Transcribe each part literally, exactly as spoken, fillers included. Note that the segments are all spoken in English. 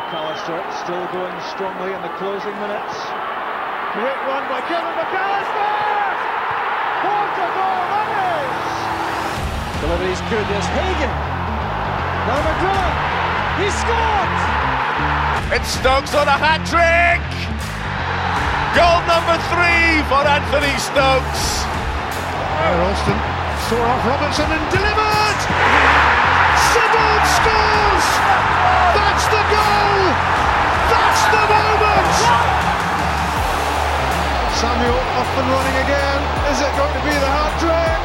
McAllister still going strongly in the closing minutes. Great run by Kevin McAllister! What a goal that is! Delivery's good, there's Hagan. Now McGrillen, he scored! It's Stokes on a hat-trick! Goal number three for Anthony Stokes. Ralston saw off Robertson and delivered! Sibbald scores! That's the goal! That's the moment! Samuel off and running again. Is it going to be the hat-trick?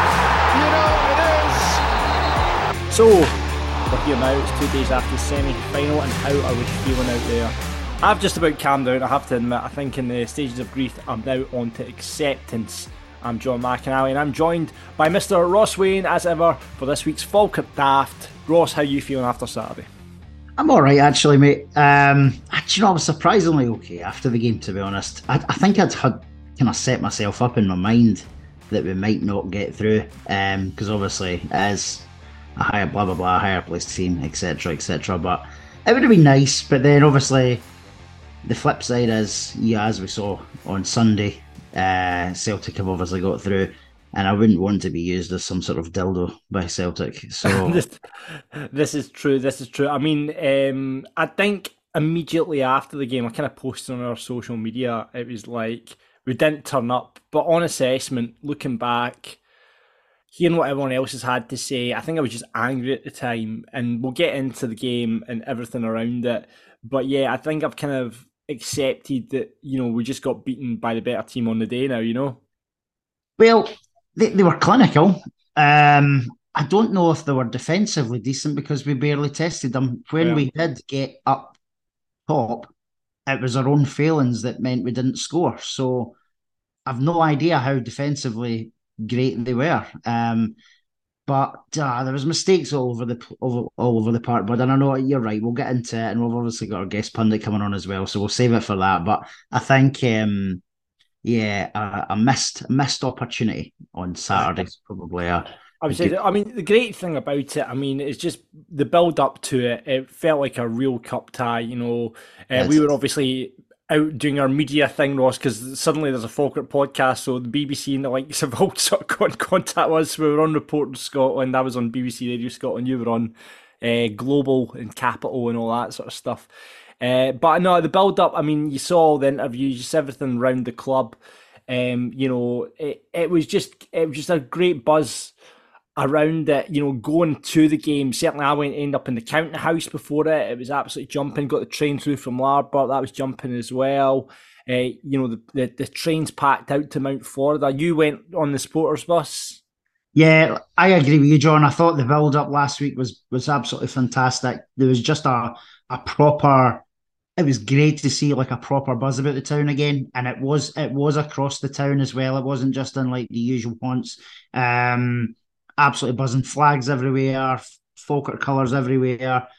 You know it is. So, we're here now, it's two days after the semi-final, and how are we feeling out there? I've just about calmed down, I have to admit. I think in the stages of grief, I'm now on to acceptance. I'm John McAnally, and I'm joined by Mister Ross Wayne, as ever, for this week's Falkirk Daft. Ross, how are you feeling after Saturday? I'm alright, actually, mate. Um, you know, I was surprisingly okay after the game, to be honest. I, I think I'd had kind of set myself up in my mind that we might not get through, because um, obviously, as a higher blah blah blah, higher placed team, et cetera, et cetera. But it would have been nice. But then, obviously, the flip side is, yeah, as we saw on Sunday, uh, Celtic have obviously got through, and I wouldn't want to be used as some sort of dildo by Celtic. So this, this is true. This is true. I mean, um, I think immediately after the game, I kind of posted on our social media. It was like we didn't turn up, but on assessment, looking back, hearing what everyone else has had to say, I think I was just angry at the time, and we'll get into the game and everything around it. But yeah, I think I've kind of accepted that, you know, we just got beaten by the better team on the day now, you know? Well, they, they were clinical. Um, I don't know if they were defensively decent because we barely tested them. When yeah. we did get up top, it was our own failings that meant we didn't score. So I've no idea how defensively great they were. Um, but uh, there was mistakes all over the all, all over the park. But I know you're right. We'll get into it, and we've obviously got our guest pundit coming on as well, so we'll save it for that. But I think, um, yeah, a, a missed a missed opportunity on Saturday's probably a. I would say, that, I mean, the great thing about it, I mean, it's just the build up to it. It felt like a real cup tie. You know, uh, we were obviously out doing our media thing, Ross, because suddenly there's a Falkirk podcast, so the B B C and the likes have all sort of got in contact with us. We were on Reporting Scotland, I was on B B C Radio Scotland, you were on uh, Global and Capital and all that sort of stuff. Uh, but no, the build-up, I mean, you saw all the interviews, just everything around the club. Um, you know, it, it was just it was just a great buzz around it, you know, going to the game. Certainly I went end up in the counting house before it. It was absolutely jumping. Got the train through from Larbert, that was jumping as well. Uh, you know, the, the the train's packed out to Mount Florida. You went on the supporters bus? Yeah, I agree with you, John. I thought the build-up last week was was absolutely fantastic. There was just a a proper, it was great to see like a proper buzz about the town again. And it was it was across the town as well. It wasn't just in like the usual haunts. Um Absolutely buzzing, flags everywhere, Falkirk colours everywhere.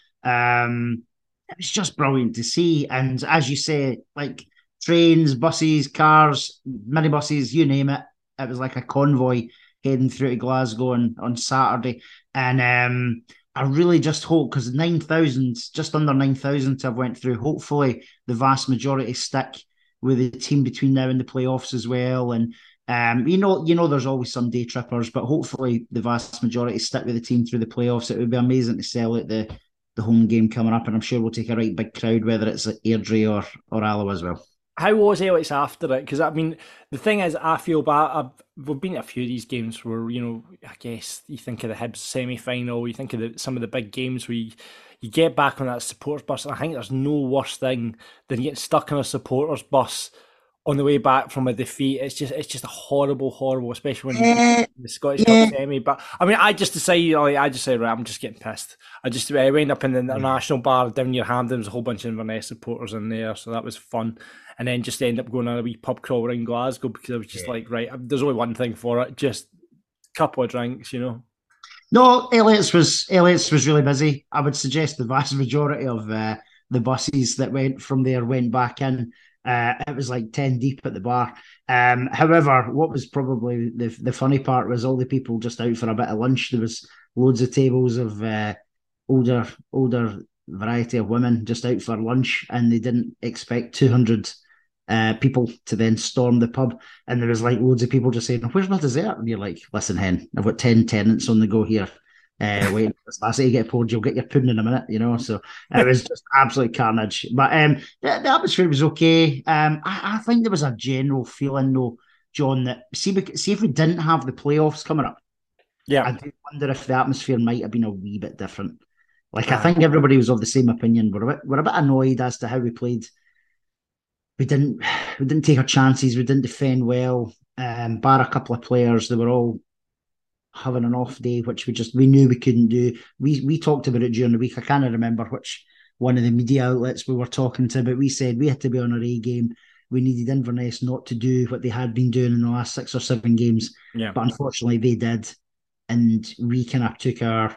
Um, it was just brilliant to see. And as you say, like trains, buses, cars, minibuses, you name it. It was like a convoy heading through to Glasgow on, on Saturday. And um, I really just hope, because nine thousand, just under nine thousand to have went through, hopefully the vast majority stick with the team between now and the playoffs as well. And Um, you know, you know, there's always some day trippers, but hopefully the vast majority stick with the team through the playoffs. It would be amazing to sell out the, the home game coming up, and I'm sure we'll take a right big crowd, whether it's at Airdrie or or Alloa as well. How was Alex after it? Because I mean, the thing is, I feel bad. I've, we've been at a few of these games where, you know, I guess you think of the Hibs semi-final, you think of the, some of the big games where you, you get back on that supporters bus, and I think there's no worse thing than getting stuck on a supporters bus on the way back from a defeat. It's just it's just a horrible, horrible, especially when yeah, you the Scottish yeah. Cup semi. But I mean, I just decided, like, I just said, right, I'm just getting pissed. I just I went up in the international bar down near Hampden. There was a whole bunch of Inverness supporters in there, so that was fun. And then just end up going on a wee pub crawl around Glasgow because I was just yeah. like, right, there's only one thing for it, just a couple of drinks, you know. No, Elliot's was Elliot's was really busy. I would suggest the vast majority of uh, the buses that went from there went back in. Uh, it was like ten deep at the bar. Um, however, what was probably the the funny part was all the people just out for a bit of lunch. There was loads of tables of uh, older older variety of women just out for lunch, and they didn't expect two hundred uh, people to then storm the pub. And there was like loads of people just saying, "Where's my dessert?" And you're like, "Listen, hen, I've got ten tenants on the go here. Uh, wait, last you get poured, you'll get your pudding in a minute," you know. So it was just absolute carnage. But um, the, the atmosphere was okay. Um, I, I think there was a general feeling, though, John, that see, see if we didn't have the playoffs coming up, yeah, I do wonder if the atmosphere might have been a wee bit different. Like, I think everybody was of the same opinion. We're a bit, we're a bit annoyed as to how we played. We didn't, we didn't take our chances. We didn't defend well. Um, bar a couple of players, they were all having an off day, which we just we knew we couldn't do. We we talked about it during the week. I can't remember which one of the media outlets we were talking to, but we said we had to be on our A game. We needed Inverness not to do what they had been doing in the last six or seven games. Yeah. But unfortunately, they did, and we kind of took our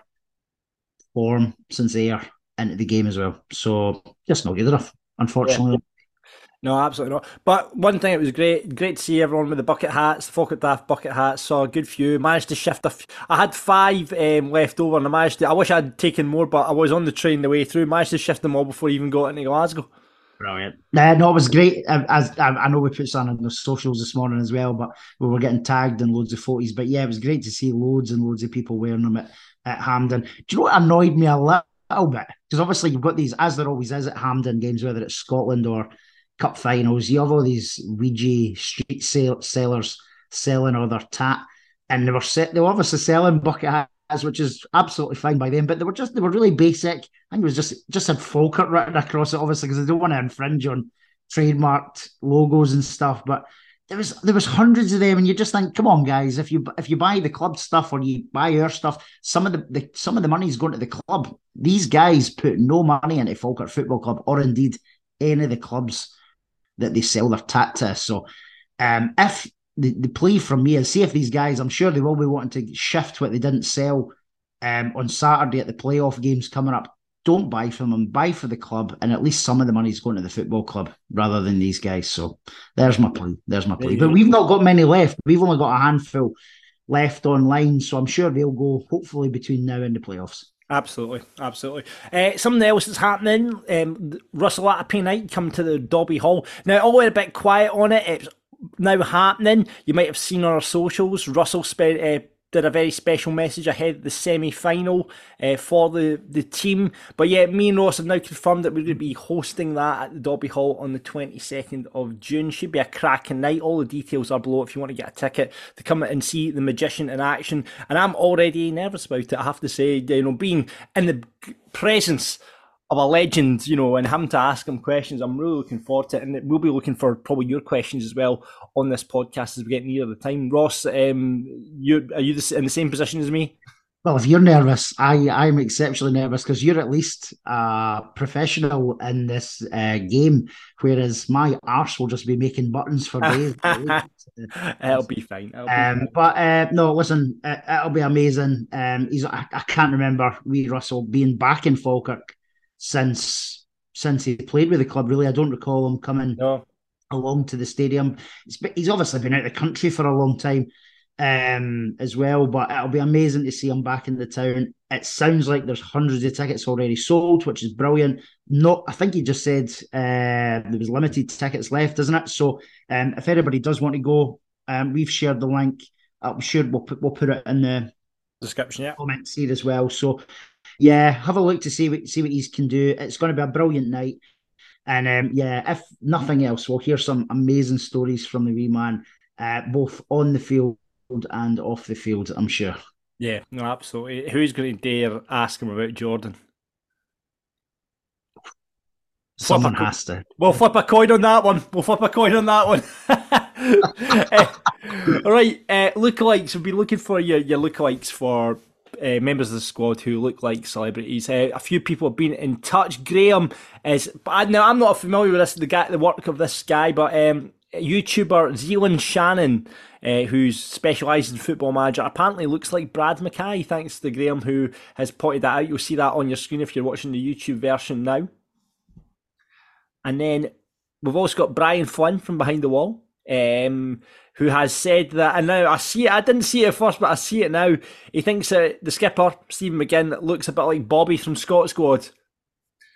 form since there into the game as well. So just not good enough, unfortunately. Yeah. No, absolutely not. But one thing, it was great, great to see everyone with the bucket hats, the Falkirk Daft bucket hats. Saw a good few. Managed to shift a. F- I had five um, left over, and I managed to. I wish I'd taken more, but I was on the train the way through. Managed to shift them all before I even got into Glasgow. Brilliant. Uh, no, it was great. As I, I know we put something on the socials this morning as well, but we were getting tagged in loads of photos. But yeah, it was great to see loads and loads of people wearing them at, at Hampden. Do you know what annoyed me a little, little bit? Because obviously you've got these, as there always is at Hampden games, whether it's Scotland or Cup finals, you have all these Ouija street sale, sellers selling all their tat, and they were set, they were obviously selling bucket hats, which is absolutely fine by them, but they were just they were really basic. I think it was just just had Falkirk written across it, obviously, because they don't want to infringe on trademarked logos and stuff. But there was there was hundreds of them, and you just think, come on, guys, if you if you buy the club stuff or you buy our stuff, some of the, the some of the money is going to the club. These guys put no money into Falkirk Football Club, or indeed any of the clubs that they sell their tat to. So um, if the, the plea from me is, see if these guys, I'm sure they will be wanting to shift what they didn't sell um, on Saturday at the playoff games coming up. Don't buy from them, buy for the club, and at least some of the money's going to the football club rather than these guys. So there's my plea. There's my plea. But we've not got many left. We've only got a handful left online, so I'm sure they'll go hopefully between now and the playoffs. Absolutely, absolutely. Uh, something else that's happening, um, Russell Attapay night come to the Dobby Hall. Now, all went a bit quiet on it. It's now happening. You might have seen on our socials, Russell spent, uh, did a very special message ahead of the semi-final uh, for the, the team. But yeah, me and Ross have now confirmed that we're going to be hosting that at the Dobby Hall on the twenty-second of June. Should be a cracking night. All the details are below if you want to get a ticket to come and see the magician in action. And I'm already nervous about it, I have to say. You know, being in the presence of a legend, you know, and having to ask him questions, I'm really looking forward to it. And we'll be looking for probably your questions as well on this podcast as we get near the time. Ross, um, you are you in the same position as me? Well, if you're nervous, I, I'm exceptionally nervous because you're at least a professional in this uh, game, whereas my arse will just be making buttons for days. It'll be fine. It'll be um, fine. But uh, no, listen, it, it'll be amazing. Um, he's, I, I can't remember wee Russell being back in Falkirk since since he played with the club. Really, I don't recall him coming no. along to the stadium. It's, he's obviously been out of the country for a long time. Um, as well, but it'll be amazing to see him back in the town. It sounds like there's hundreds of tickets already sold, which is brilliant. Not, I think he just said uh, there was limited tickets left, isn't it? So, um, if anybody does want to go, um, we've shared the link. I'm sure we'll put we'll put it in the description, yeah, comments here as well. So, yeah, have a look to see what see what he can do. It's going to be a brilliant night, and um, yeah, if nothing else, we'll hear some amazing stories from the wee man, uh, both on the field and off the field, I'm sure. Yeah, no, absolutely. Who's going to dare ask him about Jordan? Someone co- has to. We'll flip a coin on that one. We'll flip a coin on that one. uh, all right, uh, lookalikes. We've been looking for your, your lookalikes for uh, members of the squad who look like celebrities. Uh, a few people have been in touch. Graham is. But now I'm not familiar with this, the guy, the work of this guy, but um, YouTuber Zealand Shannon, uh, who's specialised in Football Manager, apparently looks like Brad Mackay, thanks to Graham, who has pointed that out. You'll see that on your screen if you're watching the YouTube version now. And then we've also got Brian Flynn from Behind the Wall, um, who has said that, and now I see it, I didn't see it at first, but I see it now. He thinks that the skipper, Stephen McGinn, looks a bit like Bobby from Scot Squad.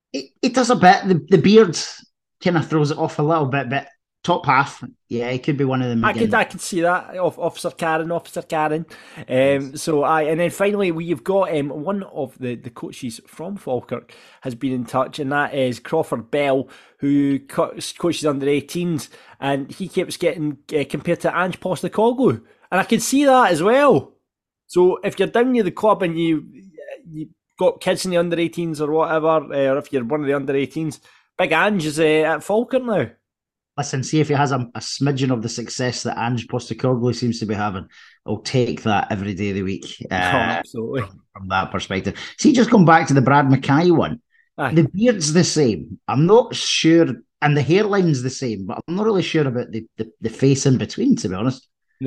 It, it does a bit. The, the beard kind of throws it off a little bit, but top half, yeah, it could be one of them. I again. could, I could see that. Officer Karen, Officer Karen. Um, so I, and then finally we've got um, one of the, the coaches from Falkirk has been in touch, and that is Crawford Bell, who co- coaches under eighteens, and he keeps getting uh, compared to Ange Postecoglou, and I can see that as well. So if you're down near the club and you you got kids in the under eighteens or whatever, uh, or if you're one of the under eighteens, Big Ange is uh, at Falkirk now. Listen, see if he has a, a smidgen of the success that Ange Postecoglou seems to be having. I'll take that every day of the week. Uh, oh, absolutely. From, from that perspective. See, just going back to the Brad Mackay one, Aye. The beard's the same. I'm not sure, and the hairline's the same, but I'm not really sure about the, the, the face in between, to be honest.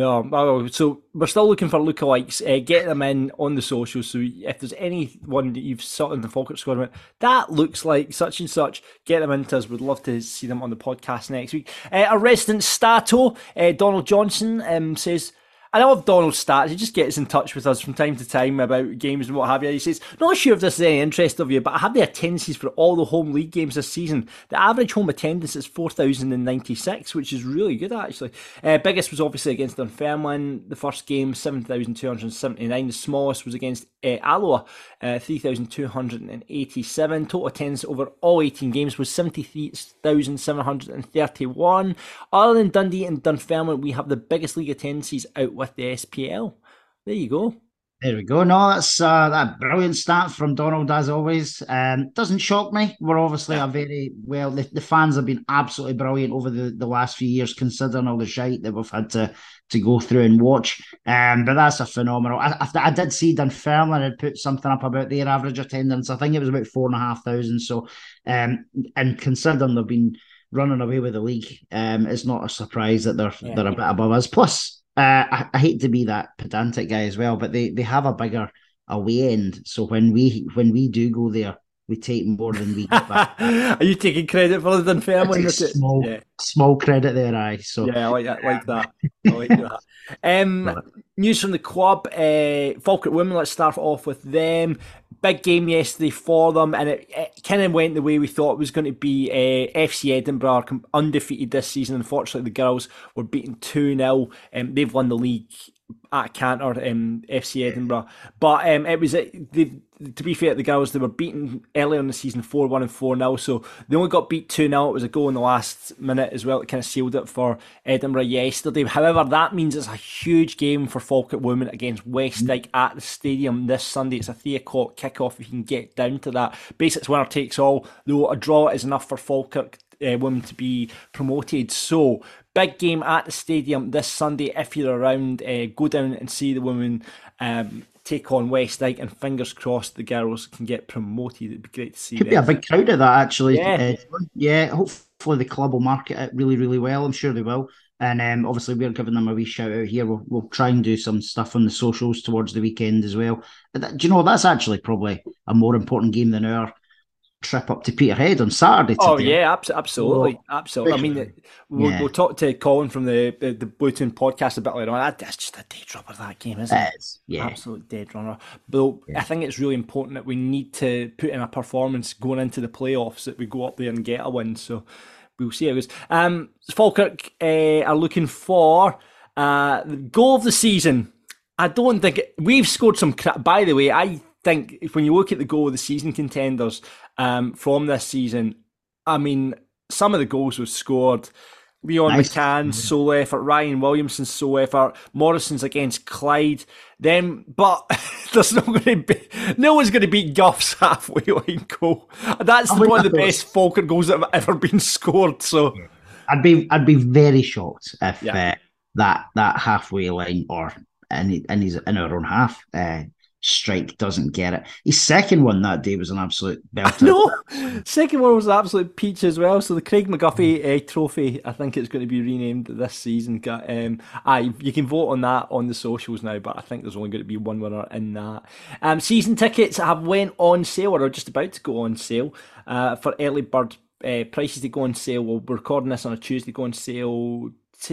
No, so we're still looking for lookalikes. Uh, get them in on the socials. So if there's anyone that you've saw in the Falkirk squad, went, that looks like such and such, get them into us. We'd love to see them on the podcast next week. Uh, our resident Stato, uh, Donald Johnson, um, says, I love Donald's stats. He just gets in touch with us from time to time about games and what have you. He says, not sure if this is any interest of you, but I have the attendances for all the home league games this season. The average home attendance is four thousand ninety-six, which is really good, actually. Uh, biggest was obviously against Dunfermline. The first game, seven thousand two hundred seventy-nine. The smallest was against uh, Alloa, uh, three thousand two hundred eighty-seven. Total attendance over all eighteen games was seventy-three thousand seven hundred thirty-one. Other than Dundee and Dunfermline, we have the biggest league attendances out with the S P L. There you go. There we go. No, that's uh, that brilliant stat from Donald, as always. Um, doesn't shock me. We're obviously a very well. The, the fans have been absolutely brilliant over the, the last few years, considering all the shite that we've had to to go through and watch. Um, but that's a phenomenal. I, I, I did see Dunfermline had put something up about their average attendance. I think it was about four and a half thousand. So, um, and considering they've been running away with the league, um, it's not a surprise that they're yeah. they're a bit above us. Plus. Uh, I, I hate to be that pedantic guy as well, but they, they have a bigger away end. So when we when we do go there, we take more than we get back. Are you taking credit for the Dunfermline? Small, yeah. small credit there, aye. So yeah, I like that. Like that. I like that. Um, news from the club. Uh, Falkirk women. Let's start off with them. Big game yesterday for them, and it, it kind of went the way we thought it was going to be. Uh, F C Edinburgh undefeated this season. Unfortunately, the girls were beaten two nil. Um, they've won the league at Cantor, um, F C Edinburgh. But um, it was, they, to be fair to the girls, they were beaten earlier in the season four one and four nil. So they only got beat two nil. It was a goal in the last minute as well. It kind of sealed it for Edinburgh yesterday. However, that means it's a huge game for Falkirk women against Westdyke at the stadium this Sunday. It's a three o'clock kickoff if you can get down to that. Basically, it's winner takes all. Though a draw is enough for Falkirk uh, women to be promoted. So, big game at the stadium this Sunday. If you're around, uh, go down and see the women um, take on Westdyke, and fingers crossed the girls can get promoted. It'd be great to see. Could them. be a big crowd of that, actually. Yeah. Uh, yeah, hopefully the club will market it really, really well. I'm sure they will. And um, obviously we're giving them a wee shout out here. We'll, we'll try and do some stuff on the socials towards the weekend as well. But that, do you know, that's actually probably a more important game than our trip up to Peterhead on Saturday today. Oh yeah, absolutely, oh, absolutely. I mean, we'll, yeah. we'll talk to Colin from the the, the Bluetooth podcast a bit later on. That's just a dead runner, that game, isn't it? It is, yeah, absolute dead runner. But yeah. I think it's really important that we need to put in a performance going into the playoffs, that we go up there and get a win. So we'll see how it goes. Um, Falkirk uh, are looking for uh, the goal of the season. I don't think it, we've scored some crap. By the way, I think if when you look at the goal of the season contenders um, from this season, I mean, some of the goals were scored. Leon nice. McCann, sole effort. Ryan Williamson, sole effort. Morrison's against Clyde. Then, but there's not going to be, no one's going to beat Guff's halfway line goal. That's oh, one of the best Falkirk goals that have ever been scored. So, I'd be, I'd be very shocked if yeah. uh, that that halfway line or in, in his in our own half. Uh, Strike doesn't get it. His second one that day was an absolute belter. No, second one was an absolute peach as well. So the Craig McGuffey uh, Trophy, I think it's going to be renamed this season. Um, aye, you can vote on that on the socials now, but I think there's only going to be one winner in that. Um, season tickets have went on sale, or are just about to go on sale uh, for early bird uh, prices. They go on sale. We'll be recording this on a Tuesday. Go on sale today.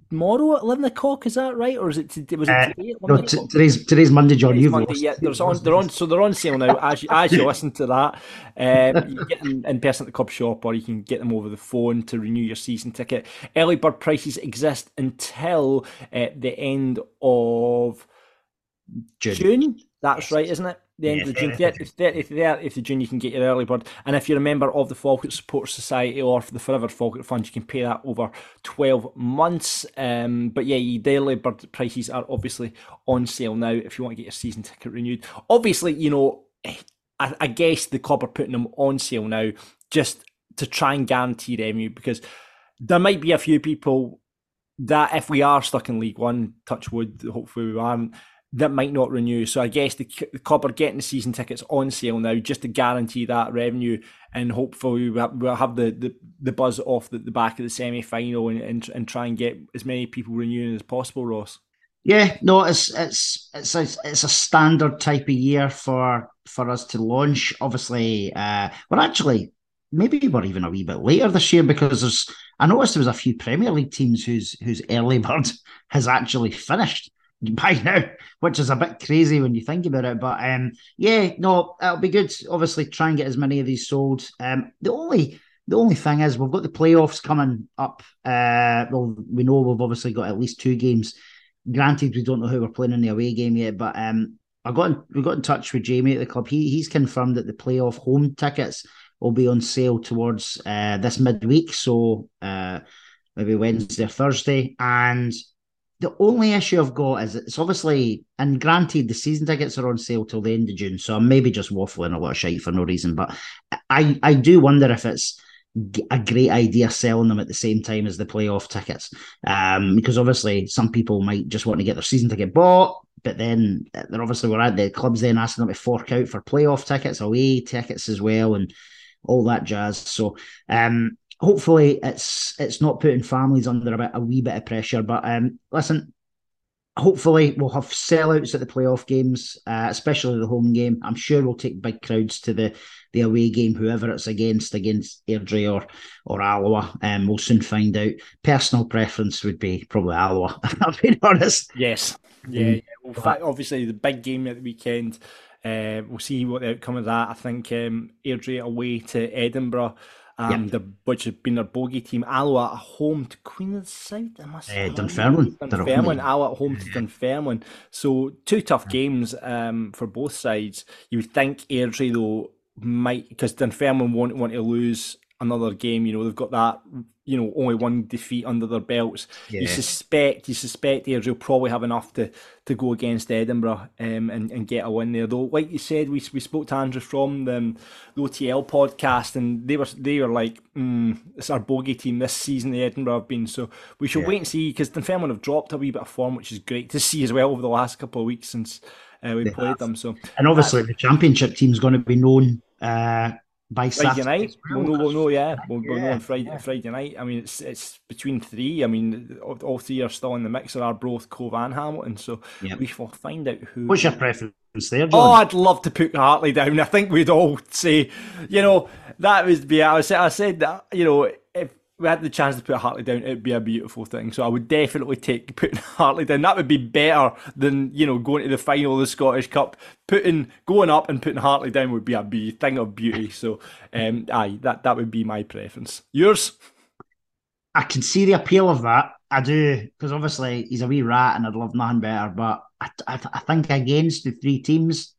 tomorrow at eleven o'clock. Is that right, or is it today? Was it Uh, today at no, eleven t- o'clock? today's today's Monday, John. Today's You've Monday. lost. Yeah, there's on. They're on. So they're on sale now. As you, as you listen to that, um, you get them in person at the club shop, or you can get them over the phone to renew your season ticket. Early bird prices exist until uh, the end of June. June. That's Yes. right, isn't it? The end Yeah, of June, thirtieth. thirtieth, thirtieth of June, you can get your early bird. And if you're a member of the Falkirk Support Society or for the Forever Falkirk Fund, you can pay that over twelve months. Um, but yeah, the early bird prices are obviously on sale now if you want to get your season ticket renewed. Obviously, you know, I, I guess the club are putting them on sale now just to try and guarantee revenue, because there might be a few people that if we are stuck in League One, touch wood, hopefully we aren't, that might not renew. So I guess the, the club are getting the season tickets on sale now just to guarantee that revenue, and hopefully we'll have, we'll have the, the, the buzz off the, the back of the semi-final and, and and try and get as many people renewing as possible, Ross. Yeah, no, it's it's it's a, it's a standard type of year for for us to launch. Obviously, uh, we're actually maybe we're even a wee bit later this year, because there's I noticed there was a few Premier League teams whose whose early bird has actually finished by now, which is a bit crazy when you think about it. But um, yeah, no, it'll be good. Obviously, try and get as many of these sold. Um, the only the only thing is we've got the playoffs coming up. Uh, well, we know we've obviously got at least two games. Granted, we don't know who we're playing in the away game yet, but um, I got in, we got in touch with Jamie at the club. He he's confirmed that the playoff home tickets will be on sale towards uh, this midweek, so uh, maybe Wednesday or Thursday. And the only issue I've got is it's obviously, and granted, the season tickets are on sale till the end of June, so I'm maybe just waffling a lot of shite for no reason. But I I do wonder if it's a great idea selling them at the same time as the playoff tickets, um, because obviously some people might just want to get their season ticket bought, but then they're obviously we're at the clubs then asking them to fork out for playoff tickets, away tickets as well, and all that jazz. So um, hopefully it's it's not putting families under a bit a wee bit of pressure. But um, listen, hopefully we'll have sellouts at the playoff games, uh, especially the home game. I'm sure we'll take big crowds to the the away game, whoever it's against, against Airdrie or or Alloa. Um, we'll soon find out. Personal preference would be probably Alloa, I'll be honest. Yes. Yeah. Um, yeah. Well, fa- obviously, the big game at the weekend, uh, we'll see what the outcome of that. I think um, Airdrie away to Edinburgh, um, Yep. the, which has been their bogey team. Alloa at home to Queen of the South. I must Uh, Dunfermline. They're at home. Dunfermline. Alloa at home to Dunfermline. So two tough games um, for both sides. You would think Airdrie, though, might, because Dunfermline won't want to lose another game. You know, they've got that, you know, only one defeat under their belts. Yeah. You suspect, you suspect Airdrie will probably have enough to, to go against Edinburgh um, and, and get a win there. Though, like you said, we we spoke to Andrew from the, um, the O T L podcast, and they were they were like, mm, it's our bogey team this season. The Edinburgh have been, so we should Yeah. wait and see, because Dunfermline have dropped a wee bit of form, which is great to see as well over the last couple of weeks since uh, we They played have. them. So And obviously the championship team's going to be known uh, by Friday Saturday night, as well. we'll know, we'll know, yeah, we'll, we'll know Yeah, on Friday yeah. Friday night. I mean, it's it's between three. I mean, all, all three are still in the mix. There are both Cove and Hamilton, so Yep. we will find out who. What's your preference there, Oh, John? I'd love to put Hartley down. I think we'd all say, you know, that would be. I said, I said that, you know, if we had the chance to put Hartley down, it'd be a beautiful thing. So I would definitely take putting Hartley down. That would be better than, you know, going to the final of the Scottish Cup. Putting going up and putting Hartley down would be a be thing of beauty. So, um, aye, that that would be my preference. Yours? I can see the appeal of that. I do, because obviously he's a wee rat and I'd love nothing better. But I, I, I think against the three teams,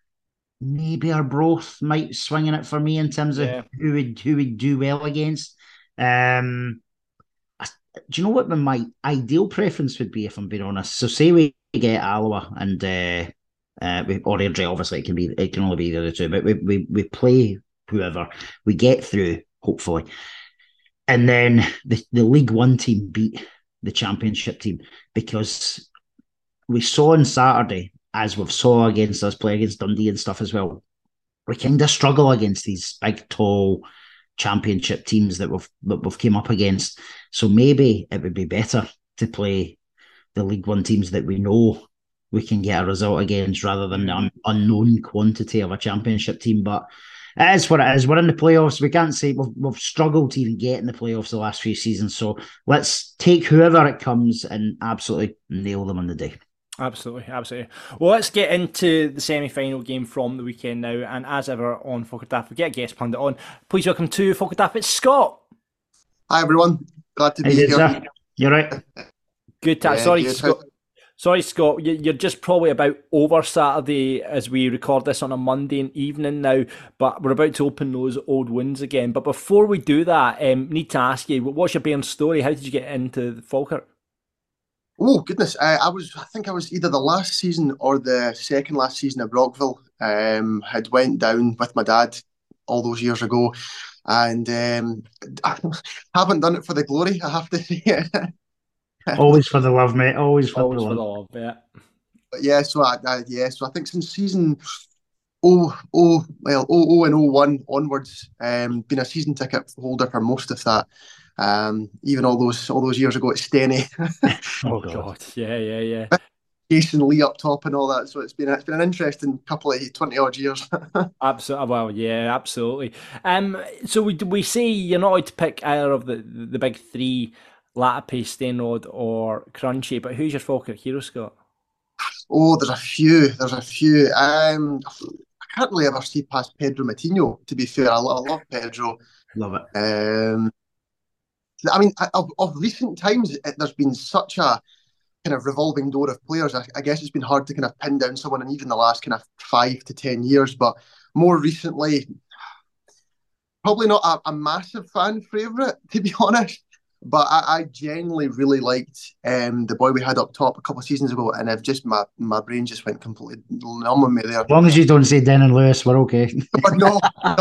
maybe Arbroath might swing in it for me in terms of Yeah. who would who would do well against. Um, I- do you know what my ideal preference would be, if I'm being honest? So say we get Alloa and uh, uh, we, or Airdrie, obviously it can be it can only be the other two, but we we we play whoever, we get through hopefully, and then the the League One team beat the Championship team, because we saw on Saturday, as we've saw against us play against Dundee and stuff as well, we kind of struggle against these big, tall Championship teams that we've that we've came up against. So maybe it would be better to play the League One teams that we know we can get a result against, rather than the un- unknown quantity of a Championship team. But It is what it is. We're in the playoffs. We can't say we've, we've struggled to even get in the playoffs the last few seasons. So let's take whoever it comes and absolutely nail them on the day. Absolutely, absolutely. Well, let's get into the semi-final game from the weekend now. And as ever on Folk Daft, we get a guest pundit on. Please welcome to Folk Daft, it's Scott. Hi everyone, glad to be Hey, here. Sir. You're right. Good time. Yeah, Sorry, good. Scott. Sorry, Scott. You're just probably about over Saturday as we record this on a Monday evening now, but we're about to open those old wounds again. But before we do that, um, need to ask you, what's your Bairn story? How did you get into Falkirk? Oh goodness, uh, I was. I think I was either the last season or the second last season of Brockville. Um, had went down with my dad all those years ago, and um, I haven't done it for the glory. I have to say. Always for the love, mate. Always for Always the for love. the love, yeah. But yeah, so I, I yeah, so I think since season oh oh well oh oh and oh one onwards, um, been a season ticket holder for most of that. Um, even all those all those years ago at Steny. Oh God, yeah, yeah, yeah. Jason Lee up top and all that. So it's been it's been an interesting couple of twenty odd years. Absolutely. Well, yeah, absolutely. Um, so we we say you're not allowed to pick either of the the big three, Latapy, Stainrod, or Crunchy. But who's your Falkirk hero, Scott? Oh, there's a few. There's a few. Um, I can't really ever see past Pedro Matinho. To be fair, I love, I love Pedro. Love it. Um, I mean, of, of recent times, it, there's been such a kind of revolving door of players. I, I guess it's been hard to kind of pin down someone in even the last kind of five to ten years. But more recently, probably not a, a massive fan favourite, to be honest. But I, I genuinely really liked um, the boy we had up top a couple of seasons ago, and I've just my my brain just went completely numb on me there. As long as you don't say Denon Lewis, we're okay. But no,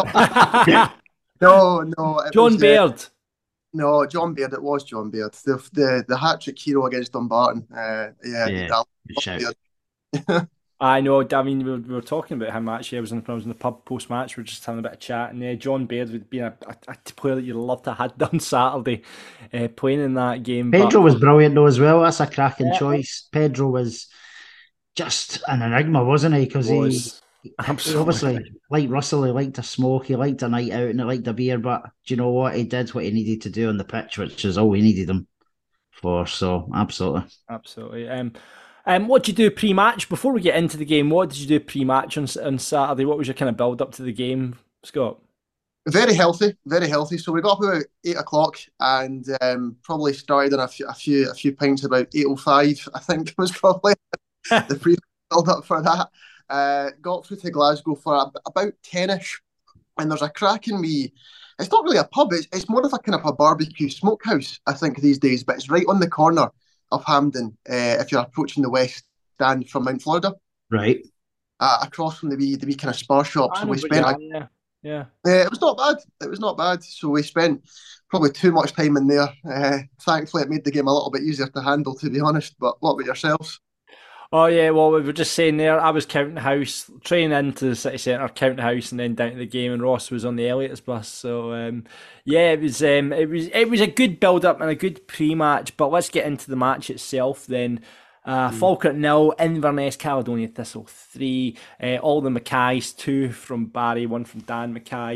no, no, no. it John was, uh, Baird. No, John Baird. It was John Baird. The the, the hat trick hero against Dumbarton. Uh, yeah, Yeah, I- good shout. I know. I mean, we were, we were talking about him actually. I was in, I was in the pub post match. We were just having a bit of chat, and uh, John Baird would be a, a, a player that you'd love to have had done Saturday, uh, playing in that game. Pedro but, was brilliant though as well. That's a cracking Yeah. choice. Pedro was just an enigma, wasn't he? Because he, was he absolutely. obviously, like Russell, he liked a smoke, he liked a night out, and he liked a beer. But do you know what? He did what he needed to do on the pitch, which is all we needed him for. So absolutely. Absolutely. Um, um, what did you do pre-match? Before we get into the game, what did you do pre-match on, on Saturday? What was your kind of build up to the game, Scott? Very healthy, very healthy. So we got up about eight o'clock and um, probably started on a few, a few, a few pints about eight o five. I think was probably the pre build up for that. Uh, got through to Glasgow for a, about ten-ish, and there's a cracking wee. It's not really a pub. It's it's more of a kind of a barbecue smokehouse, I think, these days. But it's right on the corner of Hampden. Uh, if you're approaching the west stand from Mount Florida, Right. uh, across from the wee the wee kind of spar shop. I So know we who spent. you A, are, yeah, yeah. uh, it was not bad. It was not bad. So we spent probably too much time in there. Uh, thankfully, it made the game a little bit easier to handle, to be honest. But what about yourselves? Oh yeah, well we were just saying there, I was counting house, training into the city centre, counting house, and then down to the game, and Ross was on the Elliott's bus. So um, yeah, it was um, it was it was a good build up and a good pre-match. But let's get into the match itself then. Uh, mm. Falkirk nil, Inverness, Caledonia Thistle three. Uh, all the Mackays, two from Barry, one from Dan Mackay.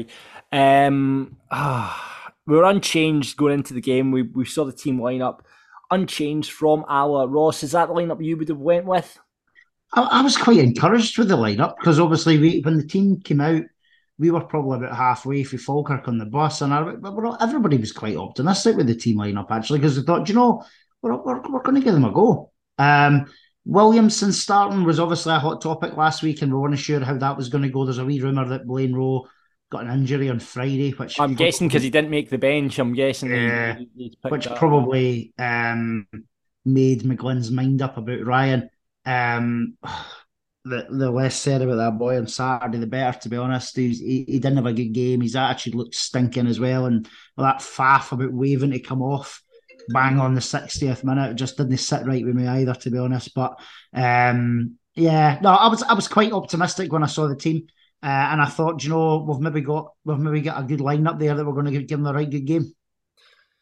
Um, ah, we were unchanged going into the game. We we saw the team line up. Unchanged from Ala. Ross, is that the lineup you would have went with? I, I was quite encouraged with the lineup because obviously we, when the team came out, we were probably about halfway through Falkirk on the bus, and I, but everybody was quite optimistic with the team lineup actually because they thought, you know, we're we're, we're going to give them a go. Um, Williamson starting was obviously a hot topic last week, and we weren't sure how that was going to go. There's a wee rumour that Blaine Rowe got an injury on Friday, which I'm guessing because he didn't make the bench. I'm guessing, yeah, he, he which probably um, made McGlynn's mind up about Ryan. Um, the the less said about that boy on Saturday, the better. To be honest, He's, he he didn't have a good game. His attitude looked stinking as well, and well, that faff about waving to come off, bang on the sixtieth minute, it just didn't sit right with me either. To be honest, but um, yeah, no, I was I was quite optimistic when I saw the team. Uh, and I thought, you know, we've maybe got we've maybe got a good lineup there that we're going to give, give them a right good game.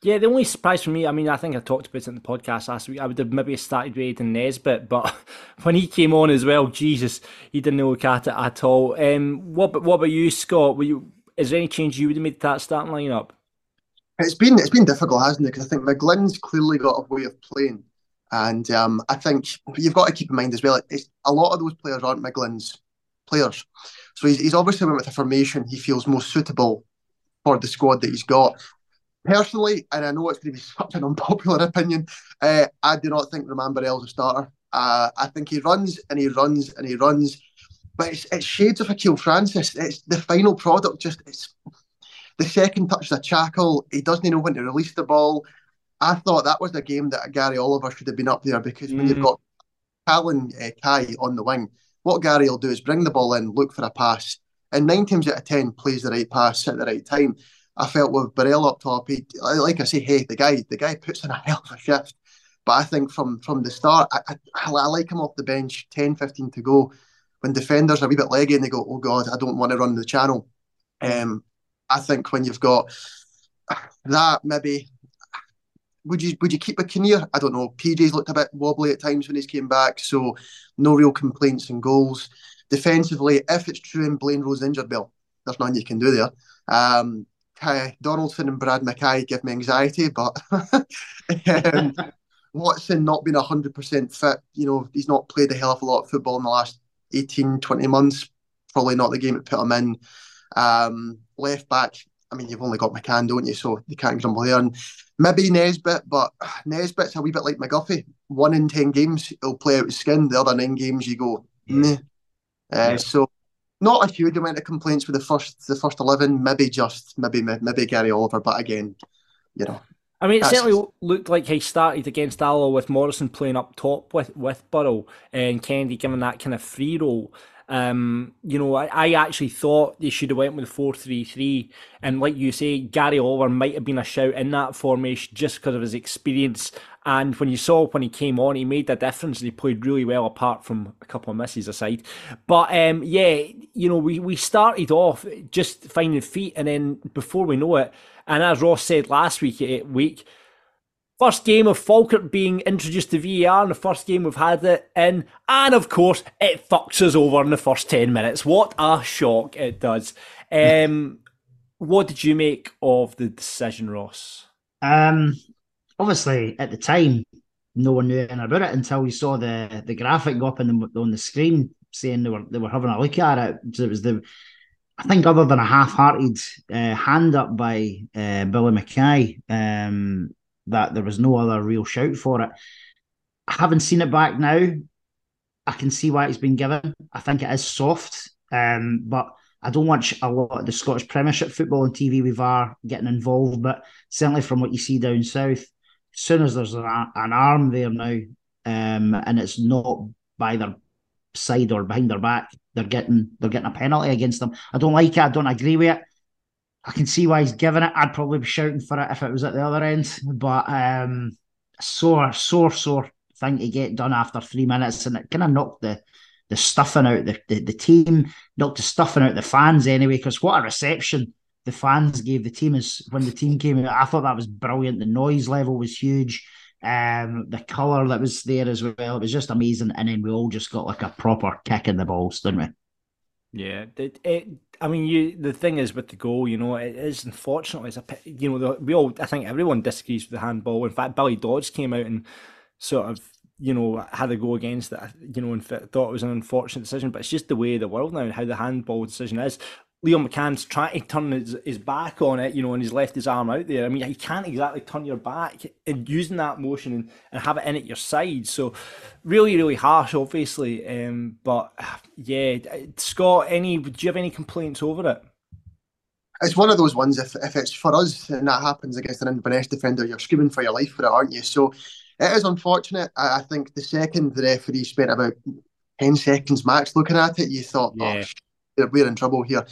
Yeah, the only surprise for me, I mean, I think I talked about it in the podcast last week. I would have maybe started with Aidan Nesbitt, but when he came on as well, Jesus, he didn't look at it at all. Um, what, what about you, Scott? Were you, is there any change you would have made to that starting lineup? It's been it's been difficult, hasn't it? Because I think McGlynn's clearly got a way of playing, and um, I think you've got to keep in mind as well. It's, a lot of those players aren't McGlynn's players, so he's, he's obviously went with a formation he feels most suitable for the squad that he's got. Personally, and I know it's going to be such an unpopular opinion, uh, I do not think Romain Barrel's a starter. Uh, I think he runs and he runs and he runs, but it's, it's shades of Akil Francis. It's the final product. Just it's the second touch is a shackle. He doesn't know when to release the ball. I thought that was a game that Gary Oliver should have been up there, because mm. when you've got Callan uh, Kai on the wing, what Gary will do is bring the ball in, look for a pass, and nine times out of ten plays the right pass at the right time. I felt with Barrel up top, he, like I say, hey, the guy, the guy puts in a hell of a shift. But I think from from the start, I, I, I like him off the bench, ten, fifteen to go. When defenders are a wee bit leggy and they go, oh God, I don't want to run the channel. Um, I think when you've got that, maybe would you would you keep a Kinnear? I don't know. P J's looked a bit wobbly at times when he's came back, so no real complaints and goals. Defensively, if it's true and Blaine Rose injured, well, there's nothing you can do there. Um, Donaldson and Brad Mackay give me anxiety, but um, Watson not being one hundred percent fit, you know, he's not played a hell of a lot of football in the last eighteen, twenty months. Probably not the game that put him in. Um, left back, I mean, you've only got McCann, don't you? So you can't grumble there. And maybe Nesbitt, but Nesbitt's a wee bit like McGuffey. One in ten games, he'll play out his skin. The other nine games, you go, meh. Uh, yeah. So not a huge amount of complaints with the first the first eleven. Maybe just maybe maybe Gary Oliver, but again, you know. I mean, it certainly looked like he started against Alloa with Morrison playing up top with with Burrell and Kennedy giving that kind of free role. Um, you know, I, I actually thought they should have went with four three three, and like you say, Gary Oliver might have been a shout in that formation just because of his experience. And when you saw when he came on, he made the difference and he played really well, apart from a couple of misses aside. But um, yeah, you know, we, we started off just finding feet, and then before we know it, and as Ross said last week, week first game of Falkirk being introduced to V A R, and the first game we've had it in, and of course it fucks us over in the first ten minutes. What a shock it does. Um, what did you make of the decision, Ross? Um. Obviously, at the time, no one knew anything about it until we saw the, the graphic go up on the, on the screen saying they were they were having a look at it. So it was the, I think, other than a half-hearted uh, hand up by uh, Billy Mackay, um, that there was no other real shout for it. I haven't seen it back now. I can see why it's been given. I think it is soft, um, but I don't watch a lot of the Scottish Premiership football on T V with V A R getting involved, but certainly from what you see down south, as soon as there's an, an arm there now, um, and it's not by their side or behind their back, they're getting they're getting a penalty against them. I don't like it. I don't agree with it. I can see why he's giving it. I'd probably be shouting for it if it was at the other end. But um, sore, sore, sore thing to get done after three minutes, and it kind of knocked the the stuffing out the, the the team, knocked the stuffing out the fans anyway. Because what a reception the fans gave the team is when the team came out. I thought that was brilliant. The noise level was huge. Um, the colour that was there as well, it was just amazing. And then we all just got like a proper kick in the balls, didn't we? Yeah, it, it, I mean, you. The thing is with the goal, you know, it is unfortunately, it's a, you know, the, we all, I think everyone disagrees with the handball. In fact, Billy Dodds came out and sort of, you know, had a go against it, you know, and thought it was an unfortunate decision. But it's just the way of the world now and how the handball decision is. Liam McCann's trying to turn his, his back on it, you know, and he's left his arm out there. I mean, you can't exactly turn your back and using that motion and, and have it in at your side. So really, really harsh, obviously. Um, but yeah, Scott, any do you have any complaints over it? It's one of those ones, if, if it's for us and that happens against an Inverness defender, you're screaming for your life for it, aren't you? So it is unfortunate. I, I think the second the referee spent about ten seconds max looking at it, you thought, yeah. oh, we're in trouble here.